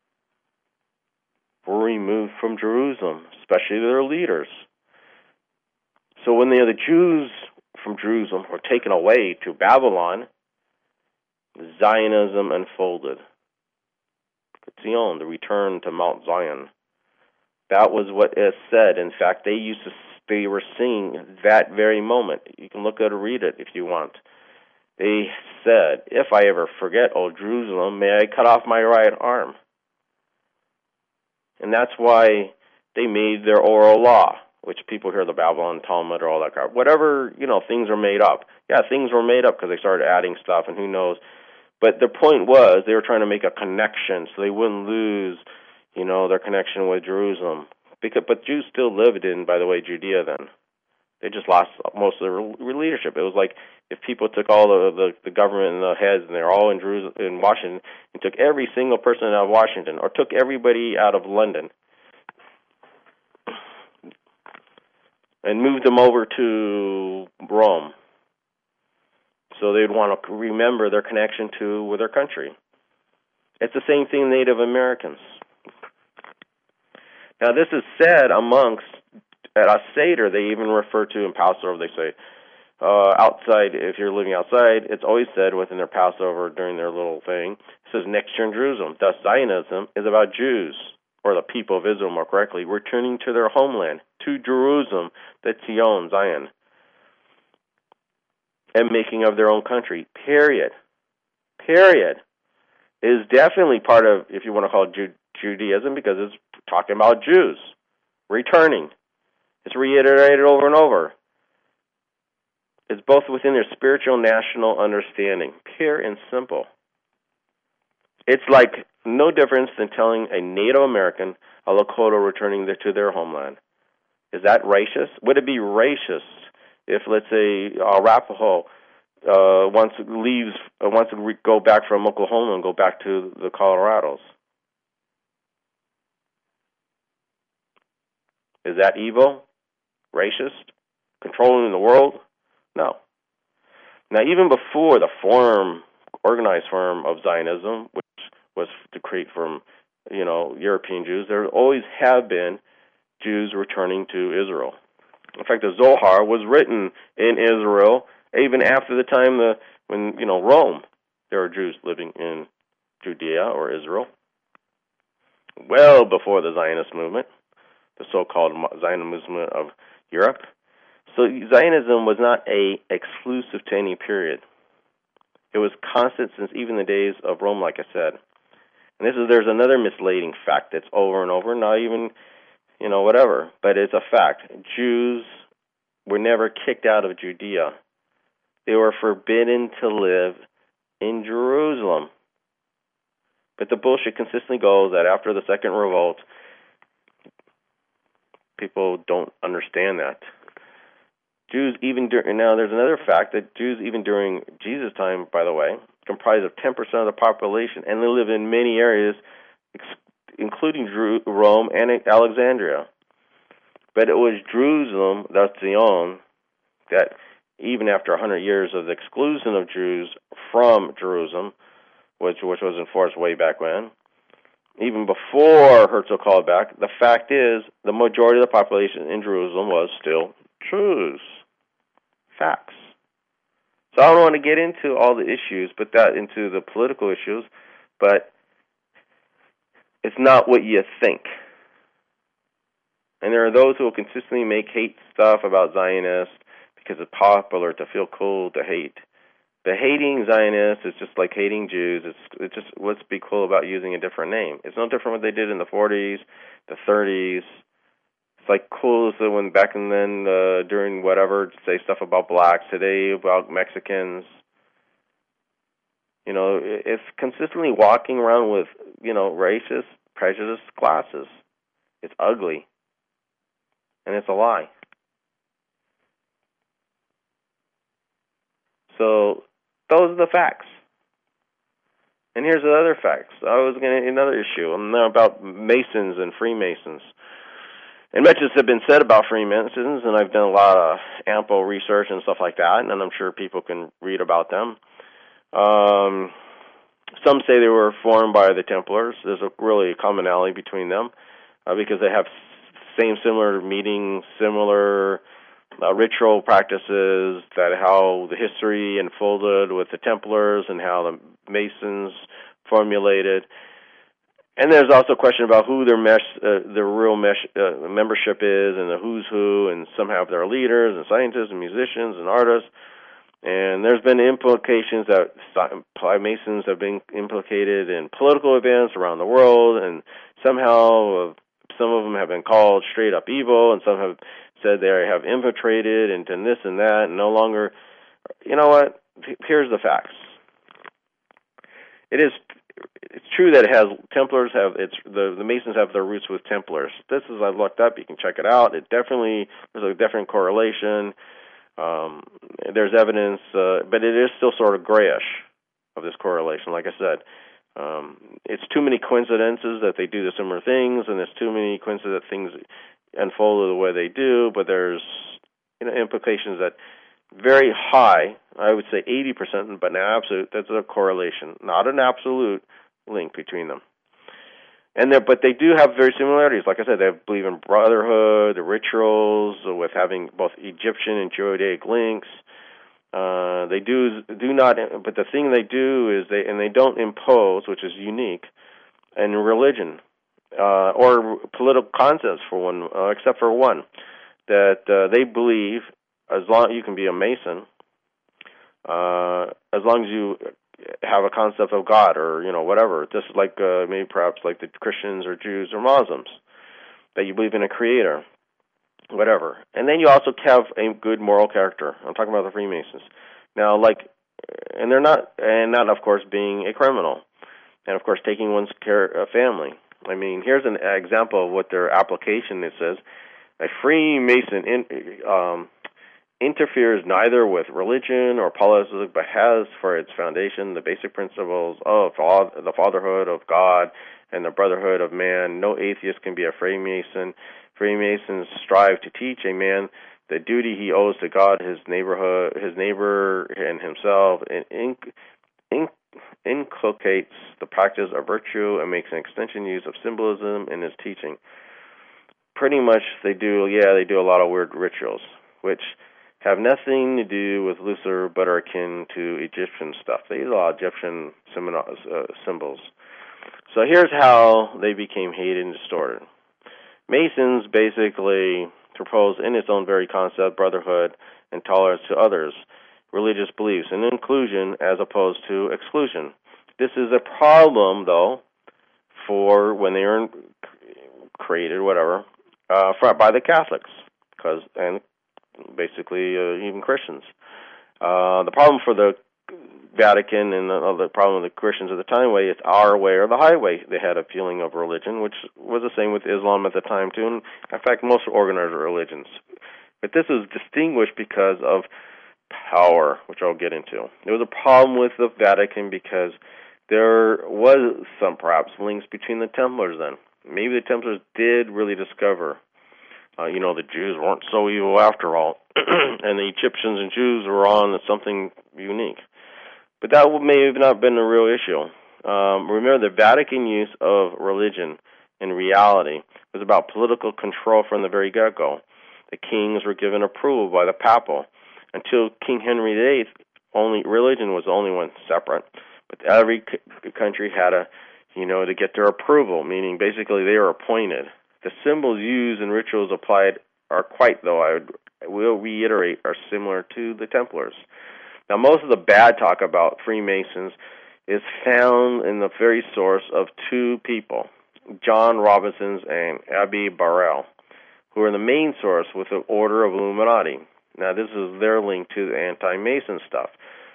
Speaker 1: were removed from Jerusalem, especially their leaders. So when the other Jews from Jerusalem were taken away to Babylon, Zionism unfolded. Zion, the return to Mount Zion. That was what is said. In fact, they used to, they were singing that very moment. You can look at it or read it if you want. They said, if I ever forget, O Jerusalem, may I cut off my right arm. And that's why they made their oral law, which people hear the Babylon Talmud or all that crap. Whatever, you know, things are made up. Yeah, things were made up because they started adding stuff, and who knows. But the point was they were trying to make a connection so they wouldn't lose, you know, their connection with Jerusalem. Because, but Jews still lived in, by the way, Judea then. They just lost most of their leadership. It was like if people took all the, the, the government and the heads, and they're all in Jerusalem, in Washington, and took every single person out of Washington, or took everybody out of London, and moved them over to Rome. So they'd want to remember their connection to with their country. It's the same thing Native Americans. Now this is said amongst, at a Seder, they even refer to in Passover, they say, uh, outside, if you're living outside, it's always said within their Passover during their little thing, it says, next year in Jerusalem. Thus Zionism is about Jews, or the people of Israel more correctly, returning to their homeland. to Jerusalem, the Zion, Zion, and making of their own country, period. Period. Is definitely part of, if you want to call it Ju- Judaism, because it's talking about Jews returning. It's reiterated over and over. It's both within their spiritual national understanding, pure and simple. It's like no difference than telling a Native American, a Lakota, returning to their homeland. Is that racist? Would it be racist if, let's say, a Arapaho uh, wants to leaves, uh, wants to re- go back from Oklahoma and go back to the Colorados? Is that evil? Racist? Controlling the world? No. Now, even before the form, organized form of Zionism, which was to create from, you know, European Jews, there always have been Jews returning to Israel. In fact, the Zohar was written in Israel even after the time the when, you know, Rome, there were Jews living in Judea or Israel, well before the Zionist movement, the so-called Zionist movement of Europe. So Zionism was not a exclusive to any period. It was constant since even the days of Rome, like I said. And this is there's another misleading fact that's over and over, not even, you know, whatever, but it's a fact. Jews were never kicked out of Judea. They were forbidden to live in Jerusalem. But the bullshit consistently goes that after the Second Revolt, people don't understand that. Jews, even during, now there's another fact that Jews, even during Jesus' time, by the way, comprise of ten percent of the population, and they live in many areas, including Rome and Alexandria. But it was Jerusalem, that's Zion, that even after one hundred years of the exclusion of Jews from Jerusalem, which which was enforced way back when, even before Herzl called back, the fact is the majority of the population in Jerusalem was still Jews. Facts. So I don't want to get into all the issues, but that into the political issues, but it's not what you think. And there are those who will consistently make hate stuff about Zionists because it's popular to feel cool to hate. But hating Zionists is just like hating Jews. It's, it's just, let's be cool about using a different name. It's no different what they did in the forties, the thirties. It's like cool as when back and then uh, during whatever, say stuff about blacks, today about Mexicans. You know, it's consistently walking around with, you know, racist, prejudiced glasses. It's ugly. And it's a lie. So those are the facts. And here's the other facts. I was going to another issue about Masons and Freemasons. And much has been said about Freemasons, and I've done a lot of ample research and stuff like that, and I'm sure people can read about them. Um, some say they were formed by the Templars. There's a really commonality between them uh, because they have same similar meetings, similar uh, ritual practices, that how the history unfolded with the Templars and how the Masons formulated. And there's also a question about who their mesh, uh, their real mesh, uh, membership is, and the who's who, and some have their leaders and scientists and musicians and artists. And there's been implications that Masons have been implicated in political events around the world, and somehow uh, some of them have been called straight up evil, and some have said they have infiltrated and done this and that, and no longer. You know what? Here's the facts. It is. It's true that it has Templars have it's the the Masons have their roots with Templars. This is I've looked up. You can check it out. It definitely there's a definite correlation. Um, there's evidence, uh, but it is still sort of grayish of this correlation. Like I said, um, it's too many coincidences that they do the similar things, and there's too many coincidences that things unfold the way they do. But there's you know implications that very high. I would say eighty percent, but an absolute, that's a correlation, not an absolute link between them. And but they do have very similarities. Like I said, they believe in brotherhood, the rituals, with having both Egyptian and Judaic links. Uh, they do do not, but the thing they do is they, and they don't impose, which is unique, in religion. uh, or political concepts for one, uh, except for one, that uh, they believe as long you can be a Mason, uh, as long as you have a concept of God or you know whatever, just like uh, maybe perhaps like the Christians or Jews or Muslims, that you believe in a creator, whatever. And then you also have a good moral character. I'm talking about the Freemasons. Now, like, and they're not, and not, of course, being a criminal, and of course, taking one's care of family. I mean, here's an example of what their application it says: a Freemason in, um, interferes neither with religion or politics, but has for its foundation the basic principles of the fatherhood of God and the brotherhood of man. No atheist can be a Freemason. Freemasons strive to teach a man the duty he owes to God, his neighborhood, his neighbor, and himself, and inc- inc- inculcates the practice of virtue and makes an extension use of symbolism in his teaching. Pretty much, they do, yeah, they do a lot of weird rituals, which have nothing to do with Lucifer, but are akin to Egyptian stuff. They use a lot of Egyptian symbols. So here's how they became hated and distorted. Masons basically propose in its own very concept brotherhood and tolerance to others, religious beliefs, and inclusion as opposed to exclusion. This is a problem, though, for when they are created, whatever, uh, by the Catholics, because and basically uh, even Christians. Uh, the problem for the Vatican and the, the problem with the Christians at the time way is our way or the highway. They had a feeling of religion, which was the same with Islam at the time too, and in fact most organized religions. But this is distinguished because of power, which I'll get into. There was a problem with the Vatican because there was some perhaps links between the Templars then. Maybe the Templars did really discover Uh, you know, the Jews weren't so evil after all, and the Egyptians and Jews were on something unique. But that may have not been a real issue. Um, remember, the Vatican use of religion in reality was about political control from the very get-go. The kings were given approval by the papal. Until King Henry the Eighth, only religion was the only one separate. But every c- country had a, you know, to get their approval, meaning basically they were appointed. The symbols used and rituals applied are quite, though I would, will reiterate, are similar to the Templars. Now, most of the bad talk about Freemasons is found in the very source of two people, John Robinson and Abbe Barrel, who are the main source with the Order of Illuminati. Now, this is their link to the anti-Mason stuff.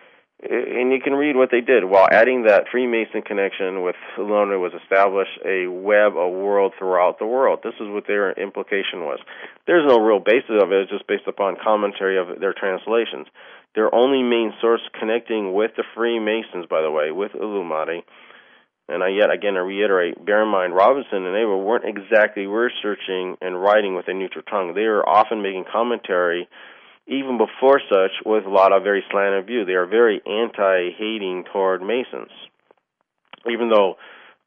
Speaker 1: And you can read what they did. While adding that Freemason connection with Illuminati was established a web of world throughout the world. This is what their implication was. There's no real basis of it. It's just based upon commentary of their translations. Their only main source connecting with the Freemasons, by the way, with Illuminati, and I yet again I reiterate, bear in mind, Robinson and Abel weren't exactly researching and writing with a neutral tongue. They were often making commentary even before such, with a lot of very slanted view. They are very anti-hating toward Masons. Even though,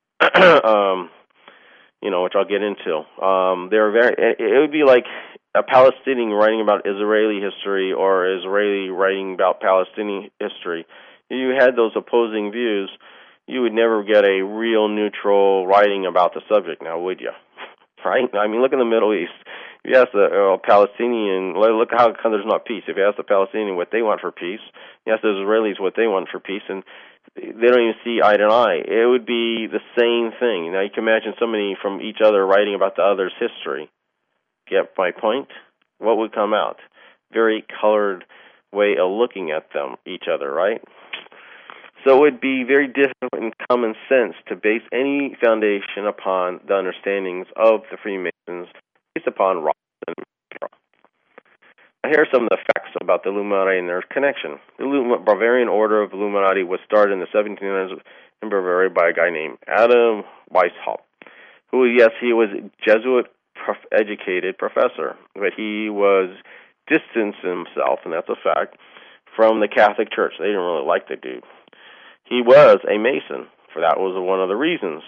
Speaker 1: um, you know, which I'll get into, um, they're very, it would be like a Palestinian writing about Israeli history or Israeli writing about Palestinian history. If you had those opposing views, you would never get a real neutral writing about the subject, now would you? Right? I mean, look in the Middle East. If you ask the uh, Palestinian, look how come there's not peace. If you ask the Palestinian what they want for peace, you ask the Israelis what they want for peace, and they don't even see eye to eye. It would be the same thing. Now, you can imagine somebody from each other writing about the other's history. Get my point? What would come out? Very colored way of looking at them, each other, right? So it would be very difficult in common sense to base any foundation upon the understandings of the Freemasons based upon Robinson. Here are some of the facts about the Illuminati and their connection. The Bavarian Order of Illuminati was started in the seventeen hundreds in Bavaria by a guy named Adam Weishaupt, who, yes, he was a Jesuit-educated professor, but he was distanced himself, and that's a fact, from the Catholic Church. They didn't really like the dude. He was a Mason, for that was one of the reasons.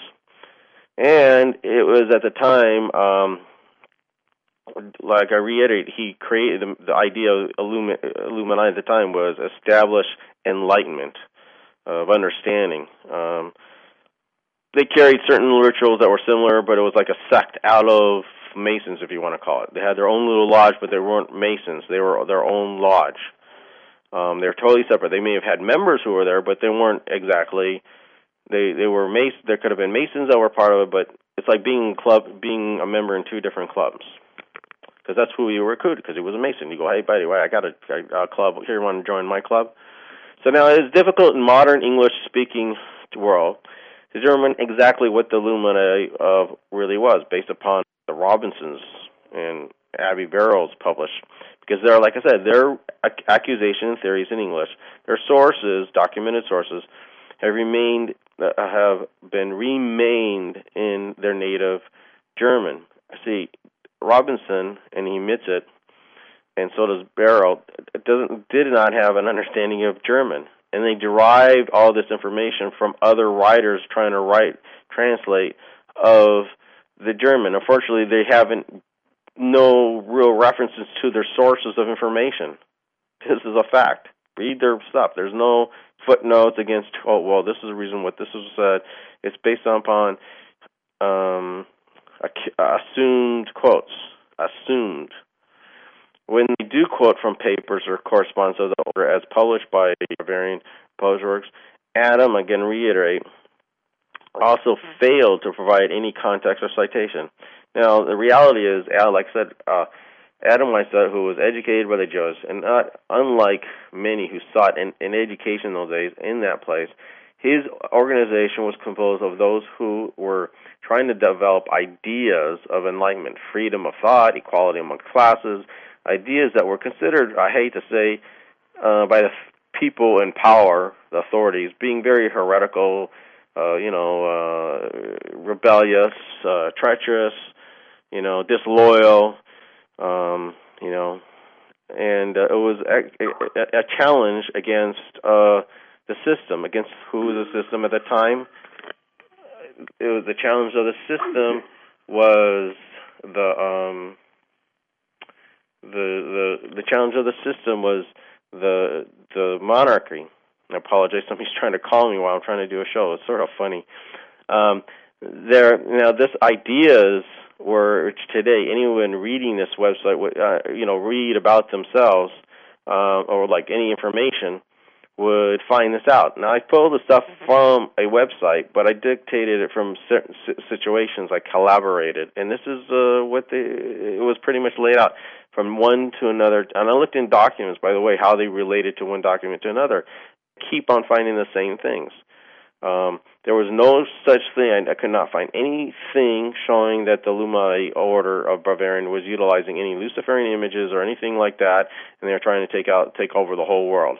Speaker 1: And it was at the time, um, like I reiterate, he created the, the idea of Illumi- Illuminati at the time was establish enlightenment of understanding. Um, they carried certain rituals that were similar, but it was like a sect out of Masons, if you want to call it. They had their own little lodge, but they weren't Masons. They were their own lodge. Um, they're totally separate. They may have had members who were there, but they weren't exactly. They they were Masons. There could have been Masons that were part of it, but it's like being club, being a member in two different clubs. Because that's who you recruited. Because he was a Mason. You go, hey, buddy, I got a, a club here. You want to join my club? So now it's difficult in modern English-speaking world to determine exactly what the Illuminati uh, really was, based upon the Robinsons and Abbey Barrows published. Because they're, like I said, their ac- accusation theories in English, their sources, documented sources, have remained uh, have been remained in their native German. See, Robinson, and he admits it, and so does Barrow, doesn't did not have an understanding of German, and they derived all this information from other writers trying to write, translate of the German. Unfortunately, they haven't no real references to their sources of information. This is a fact. Read their stuff. There's no footnotes against, oh, well, this is the reason what this was said. It's based upon um, assumed quotes. Assumed. When they do quote from papers or correspondence of the order as published by Bavarian Published Works, Adam, again reiterate, also failed to provide any context or citation. Now, the reality is, like I said, uh, Adam Weishaupt, who was educated by the Jews, and not unlike many who sought an, an education in those days in that place, his organization was composed of those who were trying to develop ideas of enlightenment, freedom of thought, equality among classes, ideas that were considered, I hate to say, uh, by the people in power, the authorities, being very heretical, uh, you know, uh, rebellious, uh, treacherous, you know, disloyal, um, you know, and uh, it was a, a, a challenge against uh, the system, against who was the system at the time. It was the challenge of the system was the um, the the the challenge of the system was the the monarchy. I apologize. Somebody's trying to call me while I'm trying to do a show. It's sort of funny. Um, there now, this ideas were which today anyone reading this website would uh, you know read about themselves uh, or like any information would find this out. Now, I pulled the stuff from a website, but I dictated it from certain situations. I collaborated, and this is uh, what they, it was pretty much laid out from one to another. And I looked in documents, by the way, how they related to one document to another. Keep on finding the same things. Um, there was no such thing. I, I could not find anything showing that the Illuminati Order of Bavarian was utilizing any Luciferian images or anything like that, and they were trying to take out, take over the whole world.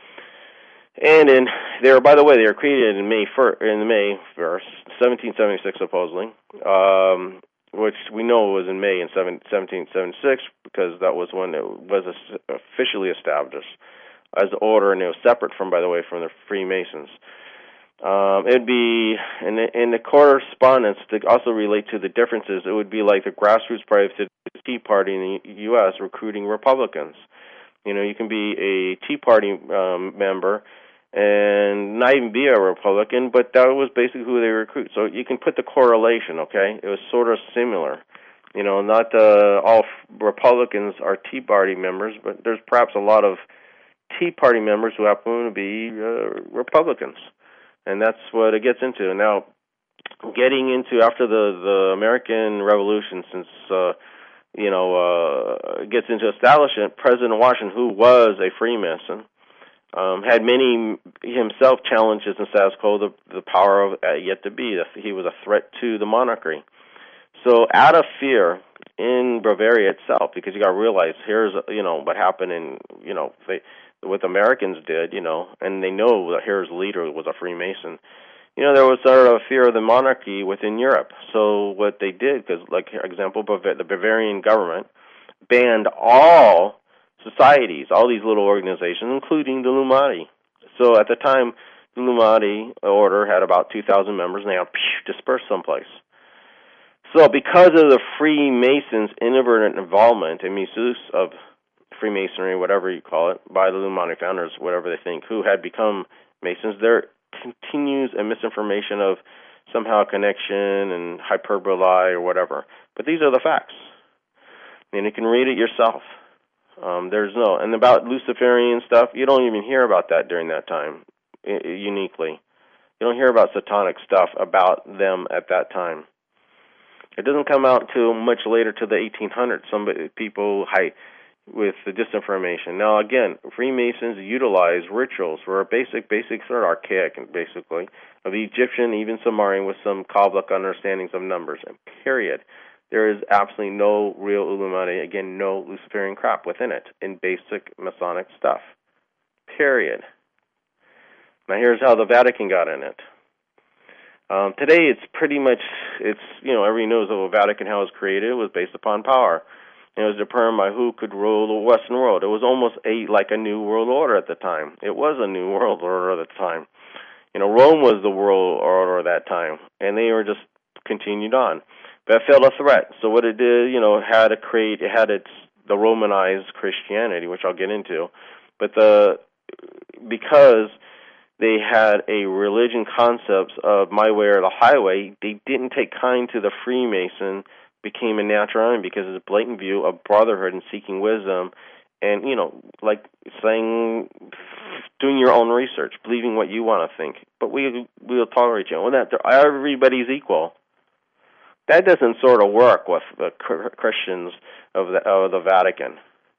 Speaker 1: And in they were, by the way, they were created in May first, in May first, seventeen seventy-six, supposedly, um, which we know was in May in seventeen seventy-six because that was when it was officially established as the order, and it was separate from, by the way, from the Freemasons. Um, it'd be in the, in the correspondence to also relate to the differences. It would be like the grassroots party to the Tea Party in the U S recruiting Republicans. You know, you can be a Tea Party um, member and not even be a Republican, but that was basically who they recruit. So you can put the correlation, okay? It was sort of similar. You know, not uh, all Republicans are Tea Party members, but there's perhaps a lot of Tea Party members who happen to be uh, Republicans. And that's what it gets into. Now, getting into after the, the American Revolution, since, uh, you know, uh, gets into establishment, President Washington, who was a Freemason, Um, had many himself challenges in status quo, the, the power of uh, yet to be. He was a threat to the monarchy. So out of fear in Bavaria itself, because you got to realize here's, you know, what happened in, you know, they, what the Americans did, you know, and they know that here's leader was a Freemason. You know, there was sort of a fear of the monarchy within Europe. So what they did, because, like, for example, Bav- the Bavarian government banned all societies, all these little organizations, including the Illuminati. So at the time, the Illuminati order had about two thousand members, and they got dispersed someplace. So because of the Freemasons' inadvertent involvement and misuse of Freemasonry, whatever you call it, by the Illuminati founders, whatever they think, who had become Masons, there continues a misinformation of somehow connection and hyperbole or whatever. But these are the facts. And you can read it yourself. Um, there's no, and about Luciferian stuff, you don't even hear about that during that time, I- uniquely. You don't hear about satanic stuff about them at that time. It doesn't come out till much later, to the eighteen hundreds. Some people hide with the disinformation. Now, again, Freemasons utilize rituals for a basic, basic sort of archaic, basically, of the Egyptian, even Sumerian, with some Kabbalic understandings of numbers. And period. There is absolutely no real Illuminati, again, no Luciferian crap within it in basic Masonic stuff. Period. Now here's how the Vatican got in it. Um, today it's pretty much, it's, you know, everybody knows the Vatican, how it was created. It was based upon power. It was determined by who could rule the Western world. It was almost a like a new world order at the time. It was a new world order at the time. You know, Rome was the world order at that time, and they were just continued on. That felt a threat. So what it did, you know, it had to create, it had its, the Romanized Christianity, which I'll get into. But the, because they had a religion concepts of my way or the highway, they didn't take kind to the Freemason, became a natural enemy because it's a blatant view of brotherhood and seeking wisdom and, you know, like saying, doing your own research, believing what you want to think. But we, we'll tolerate you. Well, that, everybody's equal. That doesn't sort of work with the Christians of the, of the Vatican.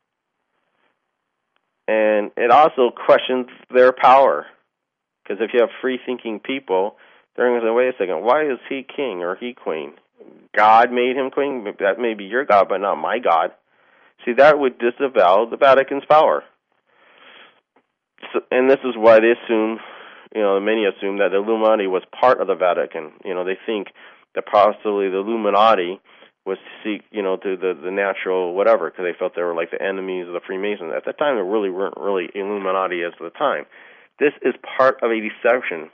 Speaker 1: And it also questions their power. Because if you have free-thinking people, they're going to say, wait a second, why is he king or he queen? God made him queen? That may be your God, but not my God. See, that would disavow the Vatican's power. So, and this is why they assume, you know, many assume that the Illuminati was part of the Vatican. You know, they think that possibly the Illuminati was to seek, you know, to the, the natural whatever, because they felt they were like the enemies of the Freemasons. At the time, they really weren't really Illuminati as of the time. This is part of a deception.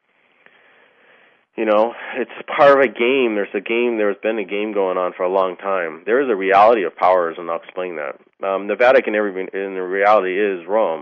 Speaker 1: You know, it's part of a game. There's a game, there's been a game going on for a long time. There is a reality of powers, and I'll explain that. Um, the Vatican, in the reality, is Rome.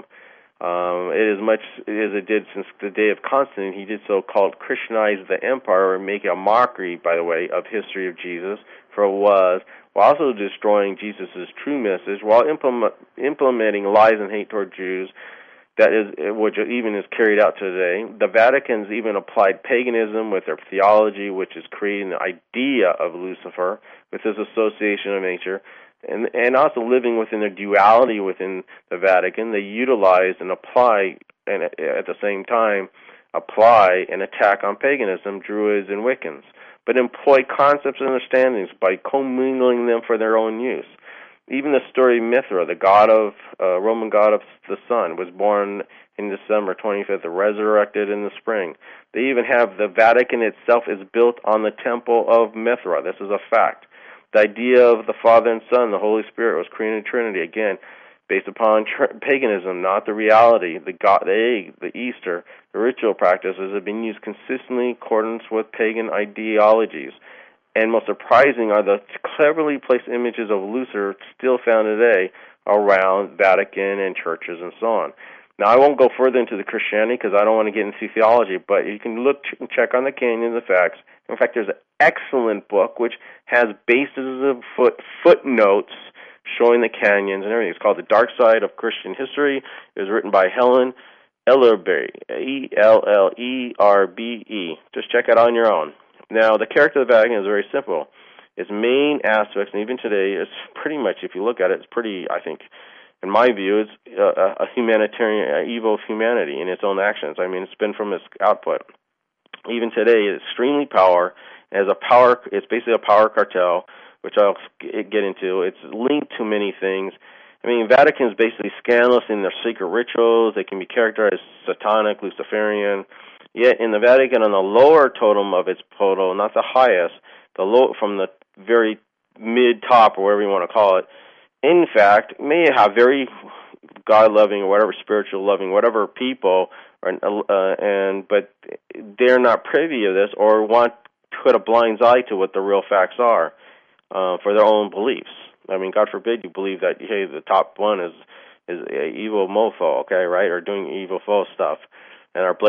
Speaker 1: Um, it is much as it did since the day of Constantine. He did so-called Christianize the empire, or make a mockery, by the way, of history of Jesus, for it was, while also destroying Jesus' true message, while implement, implementing lies and hate toward Jews, that is, which even is carried out today. The Vatican's even applied paganism with their theology, which is creating the idea of Lucifer with his association of nature. And, and also living within their duality within the Vatican, they utilize and apply, and at the same time, apply an attack on paganism, Druids, and Wiccans, but employ concepts and understandings by commingling them for their own use. Even the story of Mithra, the god of uh, Roman god of the sun, was born in December twenty-fifth, resurrected in the spring. They even have the Vatican itself is built on the temple of Mithra. This is a fact. The idea of the Father and Son, the Holy Spirit, was created in Trinity, again, based upon tr- paganism, not the reality. The, God, the egg, the Easter, the ritual practices have been used consistently in accordance with pagan ideologies. And most surprising are the cleverly placed images of Lucifer still found today around Vatican and churches and so on. Now, I won't go further into the Christianity because I don't want to get into theology, but you can look and check on the Canyons of Facts. In fact, there's an excellent book which has bases of foot, footnotes showing the canyons and everything. It's called The Dark Side of Christian History. It was written by Helen Ellerbe, E L L E R B E. Just check it out on your own. Now, the character of the Vatican is very simple. Its main aspects, and even today, is pretty much, if you look at it, it's pretty, I think, in my view, it's a, a humanitarian, a evil of humanity in its own actions. I mean, it's been from its output. Even today, it's extremely power. As a power, it's basically a power cartel, which I'll get into. It's linked to many things. I mean, Vatican is basically scandalous in their secret rituals. They can be characterized as satanic, Luciferian. Yet in the Vatican, on the lower totem of its total, not the highest, the low from the very mid-top, or whatever you want to call it, in fact, may have very God-loving or whatever, spiritual-loving, whatever people, or, uh, and but they're not privy of this or want to put a blind eye to what the real facts are uh, for their own beliefs. I mean, God forbid you believe that, hey, the top one is is a evil mofo, okay, right, or doing evil false stuff, and are blatant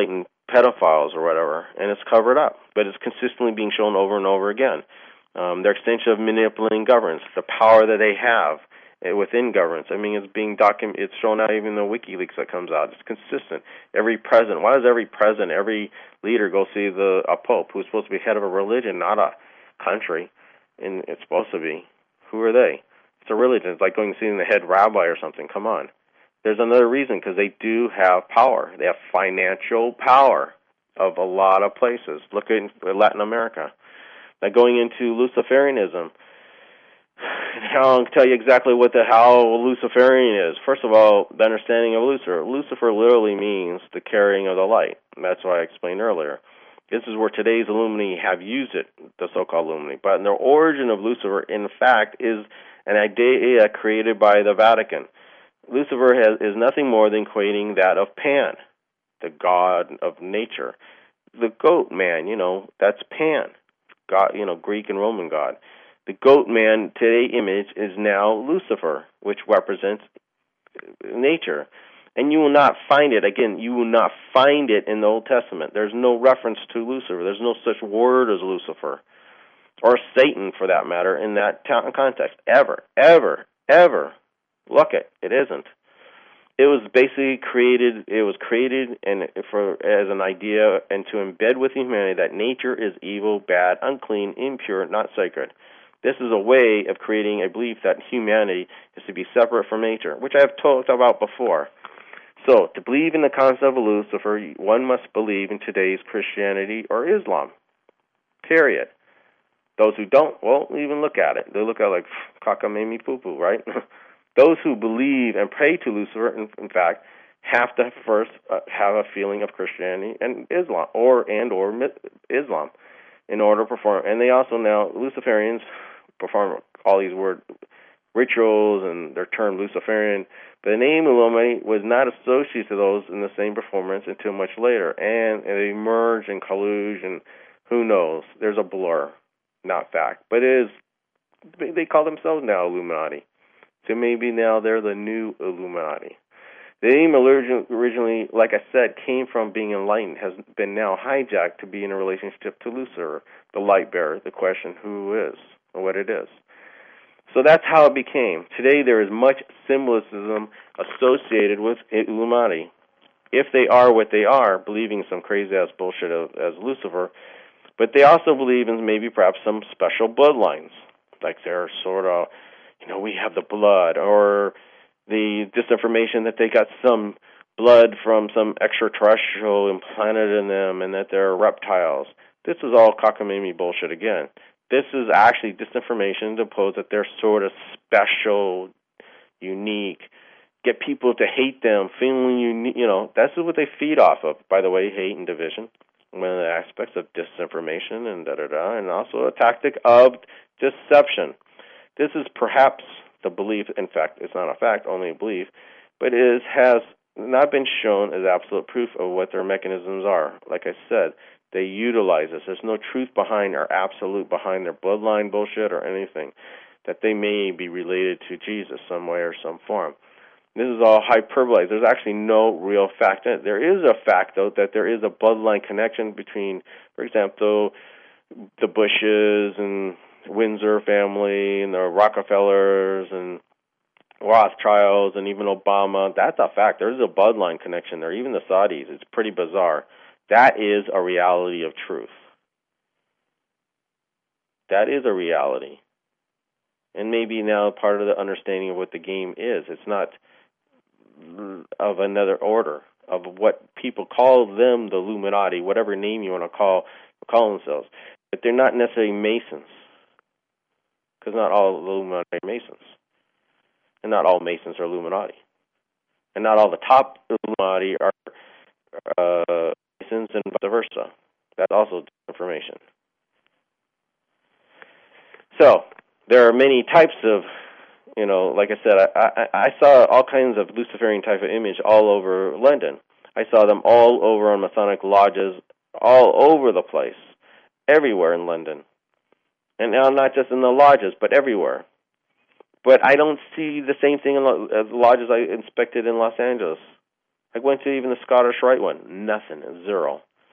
Speaker 1: pedophiles or whatever, and it's covered up, but it's consistently being shown over and over again. Um, their extension of manipulating governments, the power that they have within governments. I mean, it's being documented. It's shown out even in the WikiLeaks that comes out. It's consistent. Every president. Why does every president, every leader go see the a pope who's supposed to be head of a religion, not a country? And it's supposed to be. Who are they? It's a religion. It's like going and seeing the head rabbi or something. Come on. There's another reason, because they do have power. They have financial power of a lot of places. Look at Latin America. Now going into Luciferianism, I'll tell you exactly what the how Luciferian is. First of all, the understanding of Lucifer. Lucifer literally means the carrying of the light. And that's why I explained earlier. This is where today's Illuminati have used it, the so-called Illuminati. But the origin of Lucifer, in fact, is an idea created by the Vatican. Lucifer has, is nothing more than equating that of Pan, the god of nature. The goat man, you know, that's Pan, God, you know, Greek and Roman god. The goat man today image is now Lucifer, which represents nature. And you will not find it, again, you will not find it in the Old Testament. There's no reference to Lucifer. There's no such word as Lucifer, or Satan for that matter, in that context, ever, ever, ever. Look it, it isn't. It was basically created, it was created and for as an idea and to embed with humanity that nature is evil, bad, unclean, impure, not sacred. This is a way of creating a belief that humanity is to be separate from nature, which I have talked about before. So, to believe in the concept of Lucifer, one must believe in today's Christianity or Islam, period. Those who don't, won't even look at it. They look at it like, cockamamie poo-poo, right? Those who believe and pray to Lucifer, in, in fact, have to first uh, have a feeling of Christianity and Islam, or and or Islam, in order to perform. And they also now, Luciferians perform all these word rituals, and they're termed Luciferian. But the name Illuminati was not associated to those in the same performance until much later, and they merge and collude, and who knows? There's a blur, not fact. But it is, they call themselves now Illuminati. So maybe now they're the new Illuminati. The name originally, like I said, came from being enlightened, has been now hijacked to be in a relationship to Lucifer, the light bearer, the question who is, or what it is. So that's how it became. Today there is much symbolism associated with Illuminati. If they are what they are, believing some crazy-ass bullshit of, as Lucifer, but they also believe in maybe perhaps some special bloodlines, like they're sort of, you know, we have the blood, or the disinformation that they got some blood from some extraterrestrial implanted in them and that they're reptiles. This is all cockamamie bullshit again. This is actually disinformation to pose that they're sort of special, unique, get people to hate them, feeling unique. You know, that's what they feed off of, by the way, hate and division. One of the aspects of disinformation and da-da-da, and also a tactic of deception. This is perhaps the belief, in fact, it's not a fact, only a belief, but it is, has not been shown as absolute proof of what their mechanisms are. Like I said, they utilize this. There's no truth behind or absolute behind their bloodline bullshit or anything, that they may be related to Jesus some way or some form. This is all hyperbole. There's actually no real fact in it. There is a fact, though, that there is a bloodline connection between, for example, the Bushes and Windsor family and the Rockefellers and Rothschilds and even Obama. That's a fact. There's a bloodline connection there. Even the Saudis. It's pretty bizarre. That is a reality of truth. That is a reality. And maybe now part of the understanding of what the game is. It's not of another order, of what people call them, the Illuminati, whatever name you want to call call themselves. But they're not necessarily Masons. Because not all Illuminati are Masons. And not all Masons are Illuminati. And not all the top Illuminati are uh, Masons, and vice versa. That's also information. So, there are many types of, you know, like I said, I, I, I saw all kinds of Luciferian type of image all over London. I saw them all over on Masonic lodges, all over the place, everywhere in London. And now not just in the lodges, but everywhere. But I don't see the same thing in the lodges I inspected in Los Angeles. I went to even the Scottish Rite one. Nothing. Zero.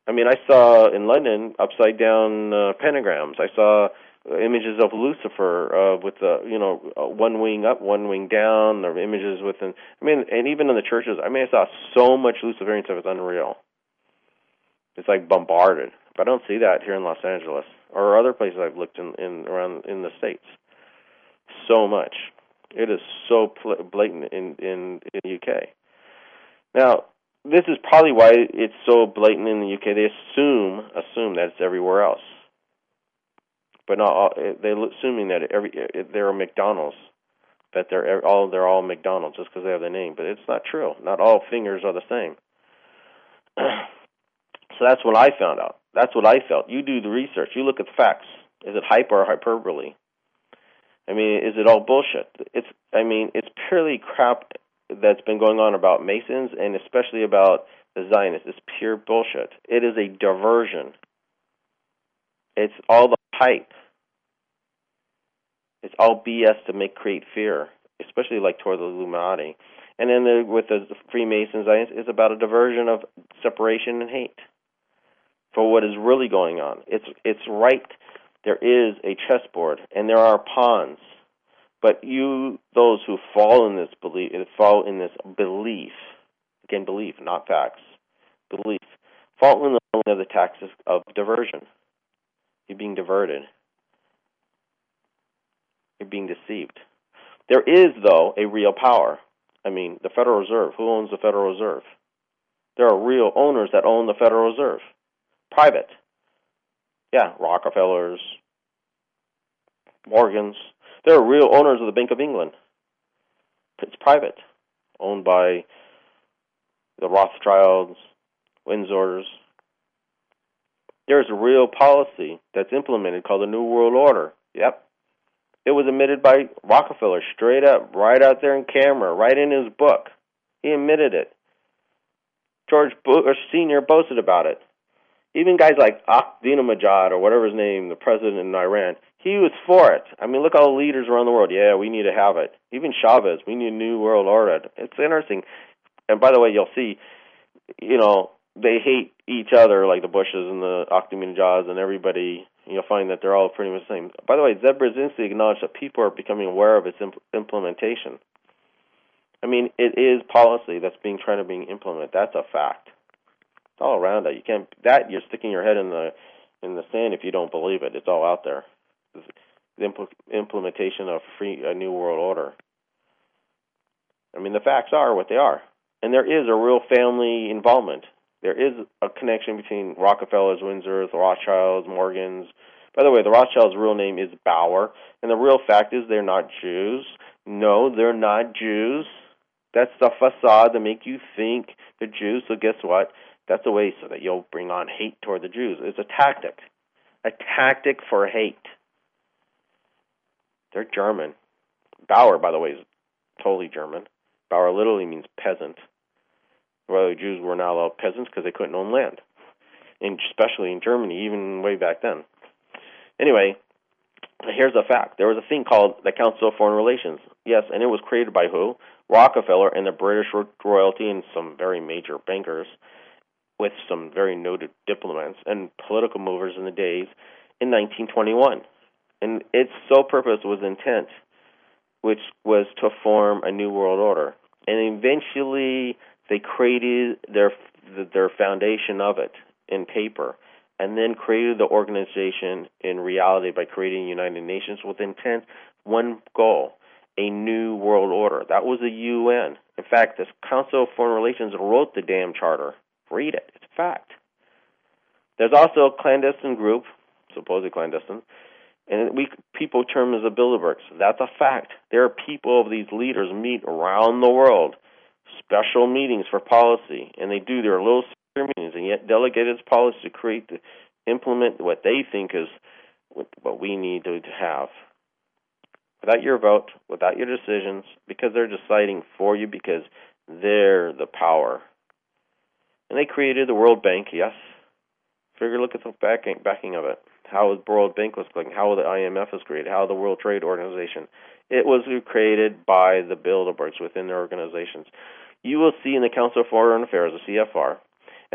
Speaker 1: I mean, I saw in London upside down uh, pentagrams. I saw images of Lucifer uh, with the, you know, uh, one wing up, one wing down, or images with, an, I mean, and even in the churches, I mean, I saw so much Luciferian stuff, it's unreal. It's like bombarded. But I don't see that here in Los Angeles or other places I've looked in, in around in the States. So much. It is so blatant in, in, in the U K. Now, this is probably why it's so blatant in the U K. They assume assume that it's everywhere else. But not all, they're assuming that every they're McDonald's, that they're all they're all McDonald's just because they have the name. But it's not true. Not all fingers are the same. So that's what I found out. That's what I felt. You do the research. You look at the facts. Is it hype or hyperbole? I mean, is it all bullshit? It's. I mean, it's purely crap that's been going on about Masons and especially about the Zionists. It's pure bullshit. It is a diversion. It's all the hype. It's all B S to make create fear, especially like toward the Illuminati. And then the, with the Freemasons, it's about a diversion of separation and hate for what is really going on. It's it's right. There is a chessboard, and there are pawns. But you, those who fall in this belief, fall in this belief, again, belief, not facts, belief, fall in the of the tactics of diversion. You're being diverted. You're being deceived. There is, though, a real power. I mean, the Federal Reserve. Who owns the Federal Reserve? There are real owners that own the Federal Reserve. Private. Yeah, Rockefellers, Morgans. There are real owners of the Bank of England. It's private. Owned by the Rothschilds, Windsors. There's a real policy that's implemented called the New World Order. Yep. It was admitted by Rockefeller straight up, right out there in camera, right in his book. He admitted it. George Bush Senior boasted about it. Even guys like Ahmadinejad or whatever his name, the president in Iran, he was for it. I mean, look at all the leaders around the world. Yeah, we need to have it. Even Chavez, we need a new world order. It's interesting. And by the way, you'll see, you know, they hate each other, like the Bushes and the Ahmadinejads and everybody. You'll find that they're all pretty much the same. By the way, Zeb Brzezinski acknowledged that people are becoming aware of its imp- implementation. I mean, it is policy that's being trying to be implemented. That's a fact. It's all around that. You can't that you're sticking your head in the in the sand if you don't believe it. It's all out there. The impl- implementation of free a new world order. I mean, the facts are what they are, and there is a real family involvement. There is a connection between Rockefellers, Windsors, Rothschilds, Morgans. By the way, the Rothschilds' real name is Bauer, and the real fact is they're not Jews. No, they're not Jews. That's the facade to make you think they're Jews. So guess what? That's a way so that you'll bring on hate toward the Jews. It's a tactic, a tactic for hate. They're German. Bauer, by the way, is totally German. Bauer literally means peasant. Well, the Jews were not allowed peasants because they couldn't own land, and especially in Germany, even way back then. Anyway, here's a fact. There was a thing called the Council of Foreign Relations. Yes, and it was created by who? Rockefeller and the British royalty and some very major bankers with some very noted diplomats and political movers in the days in nineteen twenty-one. And its sole purpose was intent, which was to form a new world order. And eventually they created their their foundation of it in paper, and then created the organization in reality by creating United Nations with intent, one goal, a new world order. That was the U N. In fact, the Council of Foreign Relations wrote the damn charter. Read it. It's a fact. There's also a clandestine group, supposedly clandestine, and we people term as the Bilderbergs. That's a fact. There are people of these leaders meet around the world, special meetings for policy, and they do their little meetings, and yet delegate its policy to create, to implement what they think is what we need to have. Without your vote, without your decisions, because they're deciding for you, because they're the power. And they created the World Bank, yes. Figure, look at the backing, backing of it. How the World Bank was created, how the I M F was created, how the World Trade Organization. It was created by the Bilderbergs within their organizations. You will see in the Council of Foreign Affairs, the C F R,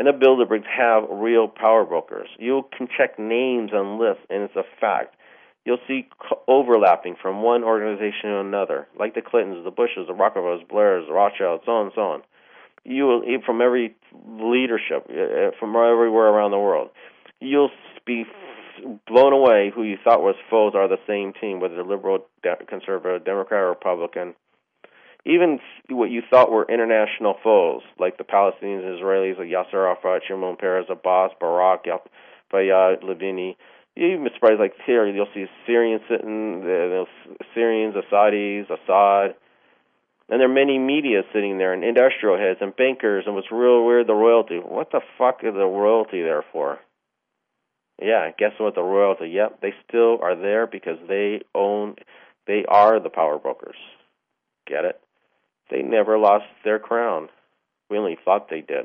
Speaker 1: And the Bilderbergs have real power brokers. You can check names on lists, and it's a fact. You'll see overlapping from one organization to another, like the Clintons, the Bushes, the Rockefellers, Blairs, the Rothschilds, so on and so on. You will, from every leadership, from everywhere around the world, you'll be blown away who you thought was foes are the same team, whether they're liberal, conservative, Democrat, or Republican. Even what you thought were international foes, like the Palestinians and Israelis, like Yasser Arafat, Shimon Peres, Abbas, Barak, Fayyad, Lavini. You'd even be surprised, like here, you'll see Syrians sitting, the Syrians, the Saudis, Assad, and there are many media sitting there, and industrial heads, and bankers, and what's real weird, the royalty. What the fuck is the royalty there for? Yeah, guess what, the royalty, yep, they still are there because they own, they are the power brokers. Get it? They never lost their crown. We only thought they did.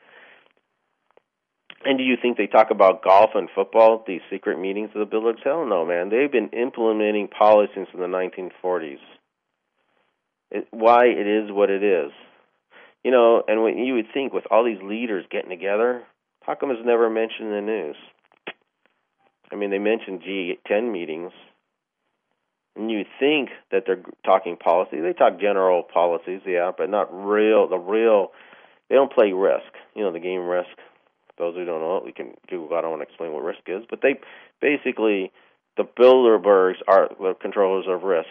Speaker 1: And do you think they talk about golf and football, these secret meetings of the Bilderbergs? Hell no, man. They've been implementing policy since the nineteen forties. It, why it is what it is. You know, and when you would think with all these leaders getting together, how come it's never mentioned in the news? I mean, they mentioned G ten meetings, and you think that they're talking policy. They talk general policies, yeah, but not real, the real, they don't play Risk. You know, the game Risk. Those who don't know it, we can Google. I don't want to explain what Risk is, but they basically, the Bilderbergs are the controllers of Risk.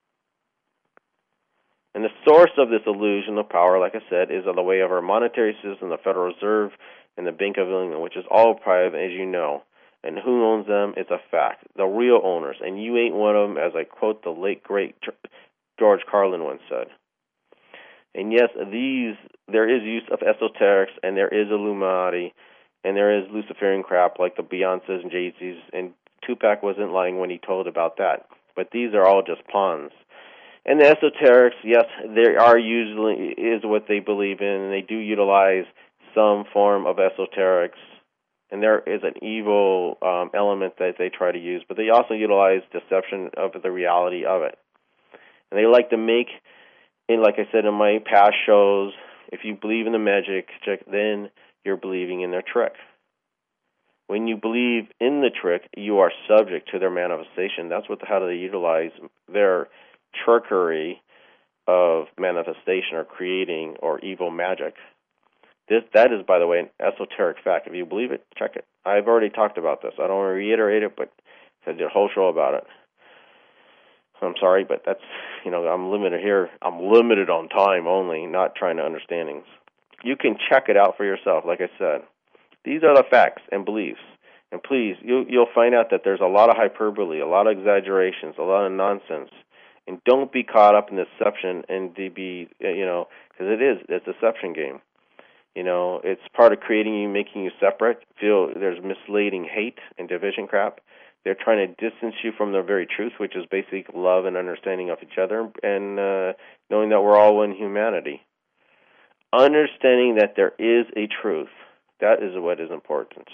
Speaker 1: And the source of this illusion of power, like I said, is the way of our monetary system, the Federal Reserve, and the Bank of England, which is all private, as you know. And who owns them? It's a fact. The real owners. And you ain't one of them, as I quote the late, great George Carlin once said. And yes, these there is use of esoterics, and there is Illuminati, and there is Luciferian crap like the Beyoncés and Jay-Z's, and Tupac wasn't lying when he told about that. But these are all just pawns. And the esoterics, yes, they are usually is what they believe in, and they do utilize some form of esoterics. And there is an evil um, element that they try to use, but they also utilize deception of the reality of it. And they like to make, and like I said in my past shows, if you believe in the magic trick, then you're believing in their trick. When you believe in the trick, you are subject to their manifestation. That's what how they utilize their trickery of manifestation or creating or evil magic. This that is, by the way, an esoteric fact. If you believe it, check it. I've already talked about this. I don't want to reiterate it, but I did a whole show about it. I'm sorry, but that's, you know, I'm limited here. I'm limited on time only, not trying to understandings. You can check it out for yourself, like I said. These are the facts and beliefs. And please, you, you'll find out that there's a lot of hyperbole, a lot of exaggerations, a lot of nonsense. And don't be caught up in deception and to be, you know, because it is, it's a deception game. You know, it's part of creating you, making you separate. Feel there's misleading hate and division crap. They're trying to distance you from the very truth, which is basic love and understanding of each other, and uh, knowing that we're all one humanity. Understanding that there is a truth. That is what is important.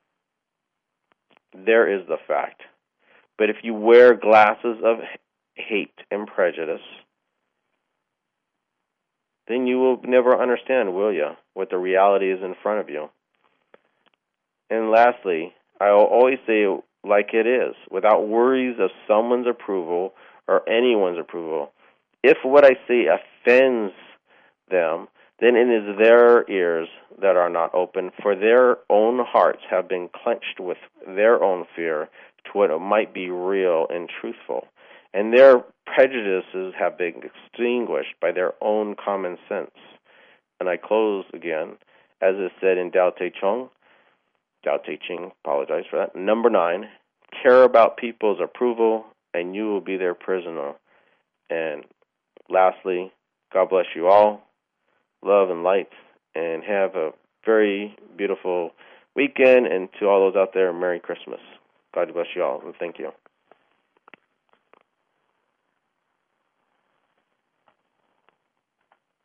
Speaker 1: There is the fact. But if you wear glasses of hate and prejudice, then you will never understand, will you, what the reality is in front of you. And lastly, I will always say like it is, without worries of someone's approval or anyone's approval. If what I say offends them, then it is their ears that are not open, for their own hearts have been clenched with their own fear to what might be real and truthful. And their prejudices have been extinguished by their own common sense. And I close again, as is said in Tao Te Ching, Tao Te Ching, apologize for that. Number nine, care about people's approval, and you will be their prisoner. And lastly, God bless you all. Love and light, and have a very beautiful weekend. And to all those out there, Merry Christmas. God bless you all, and thank you.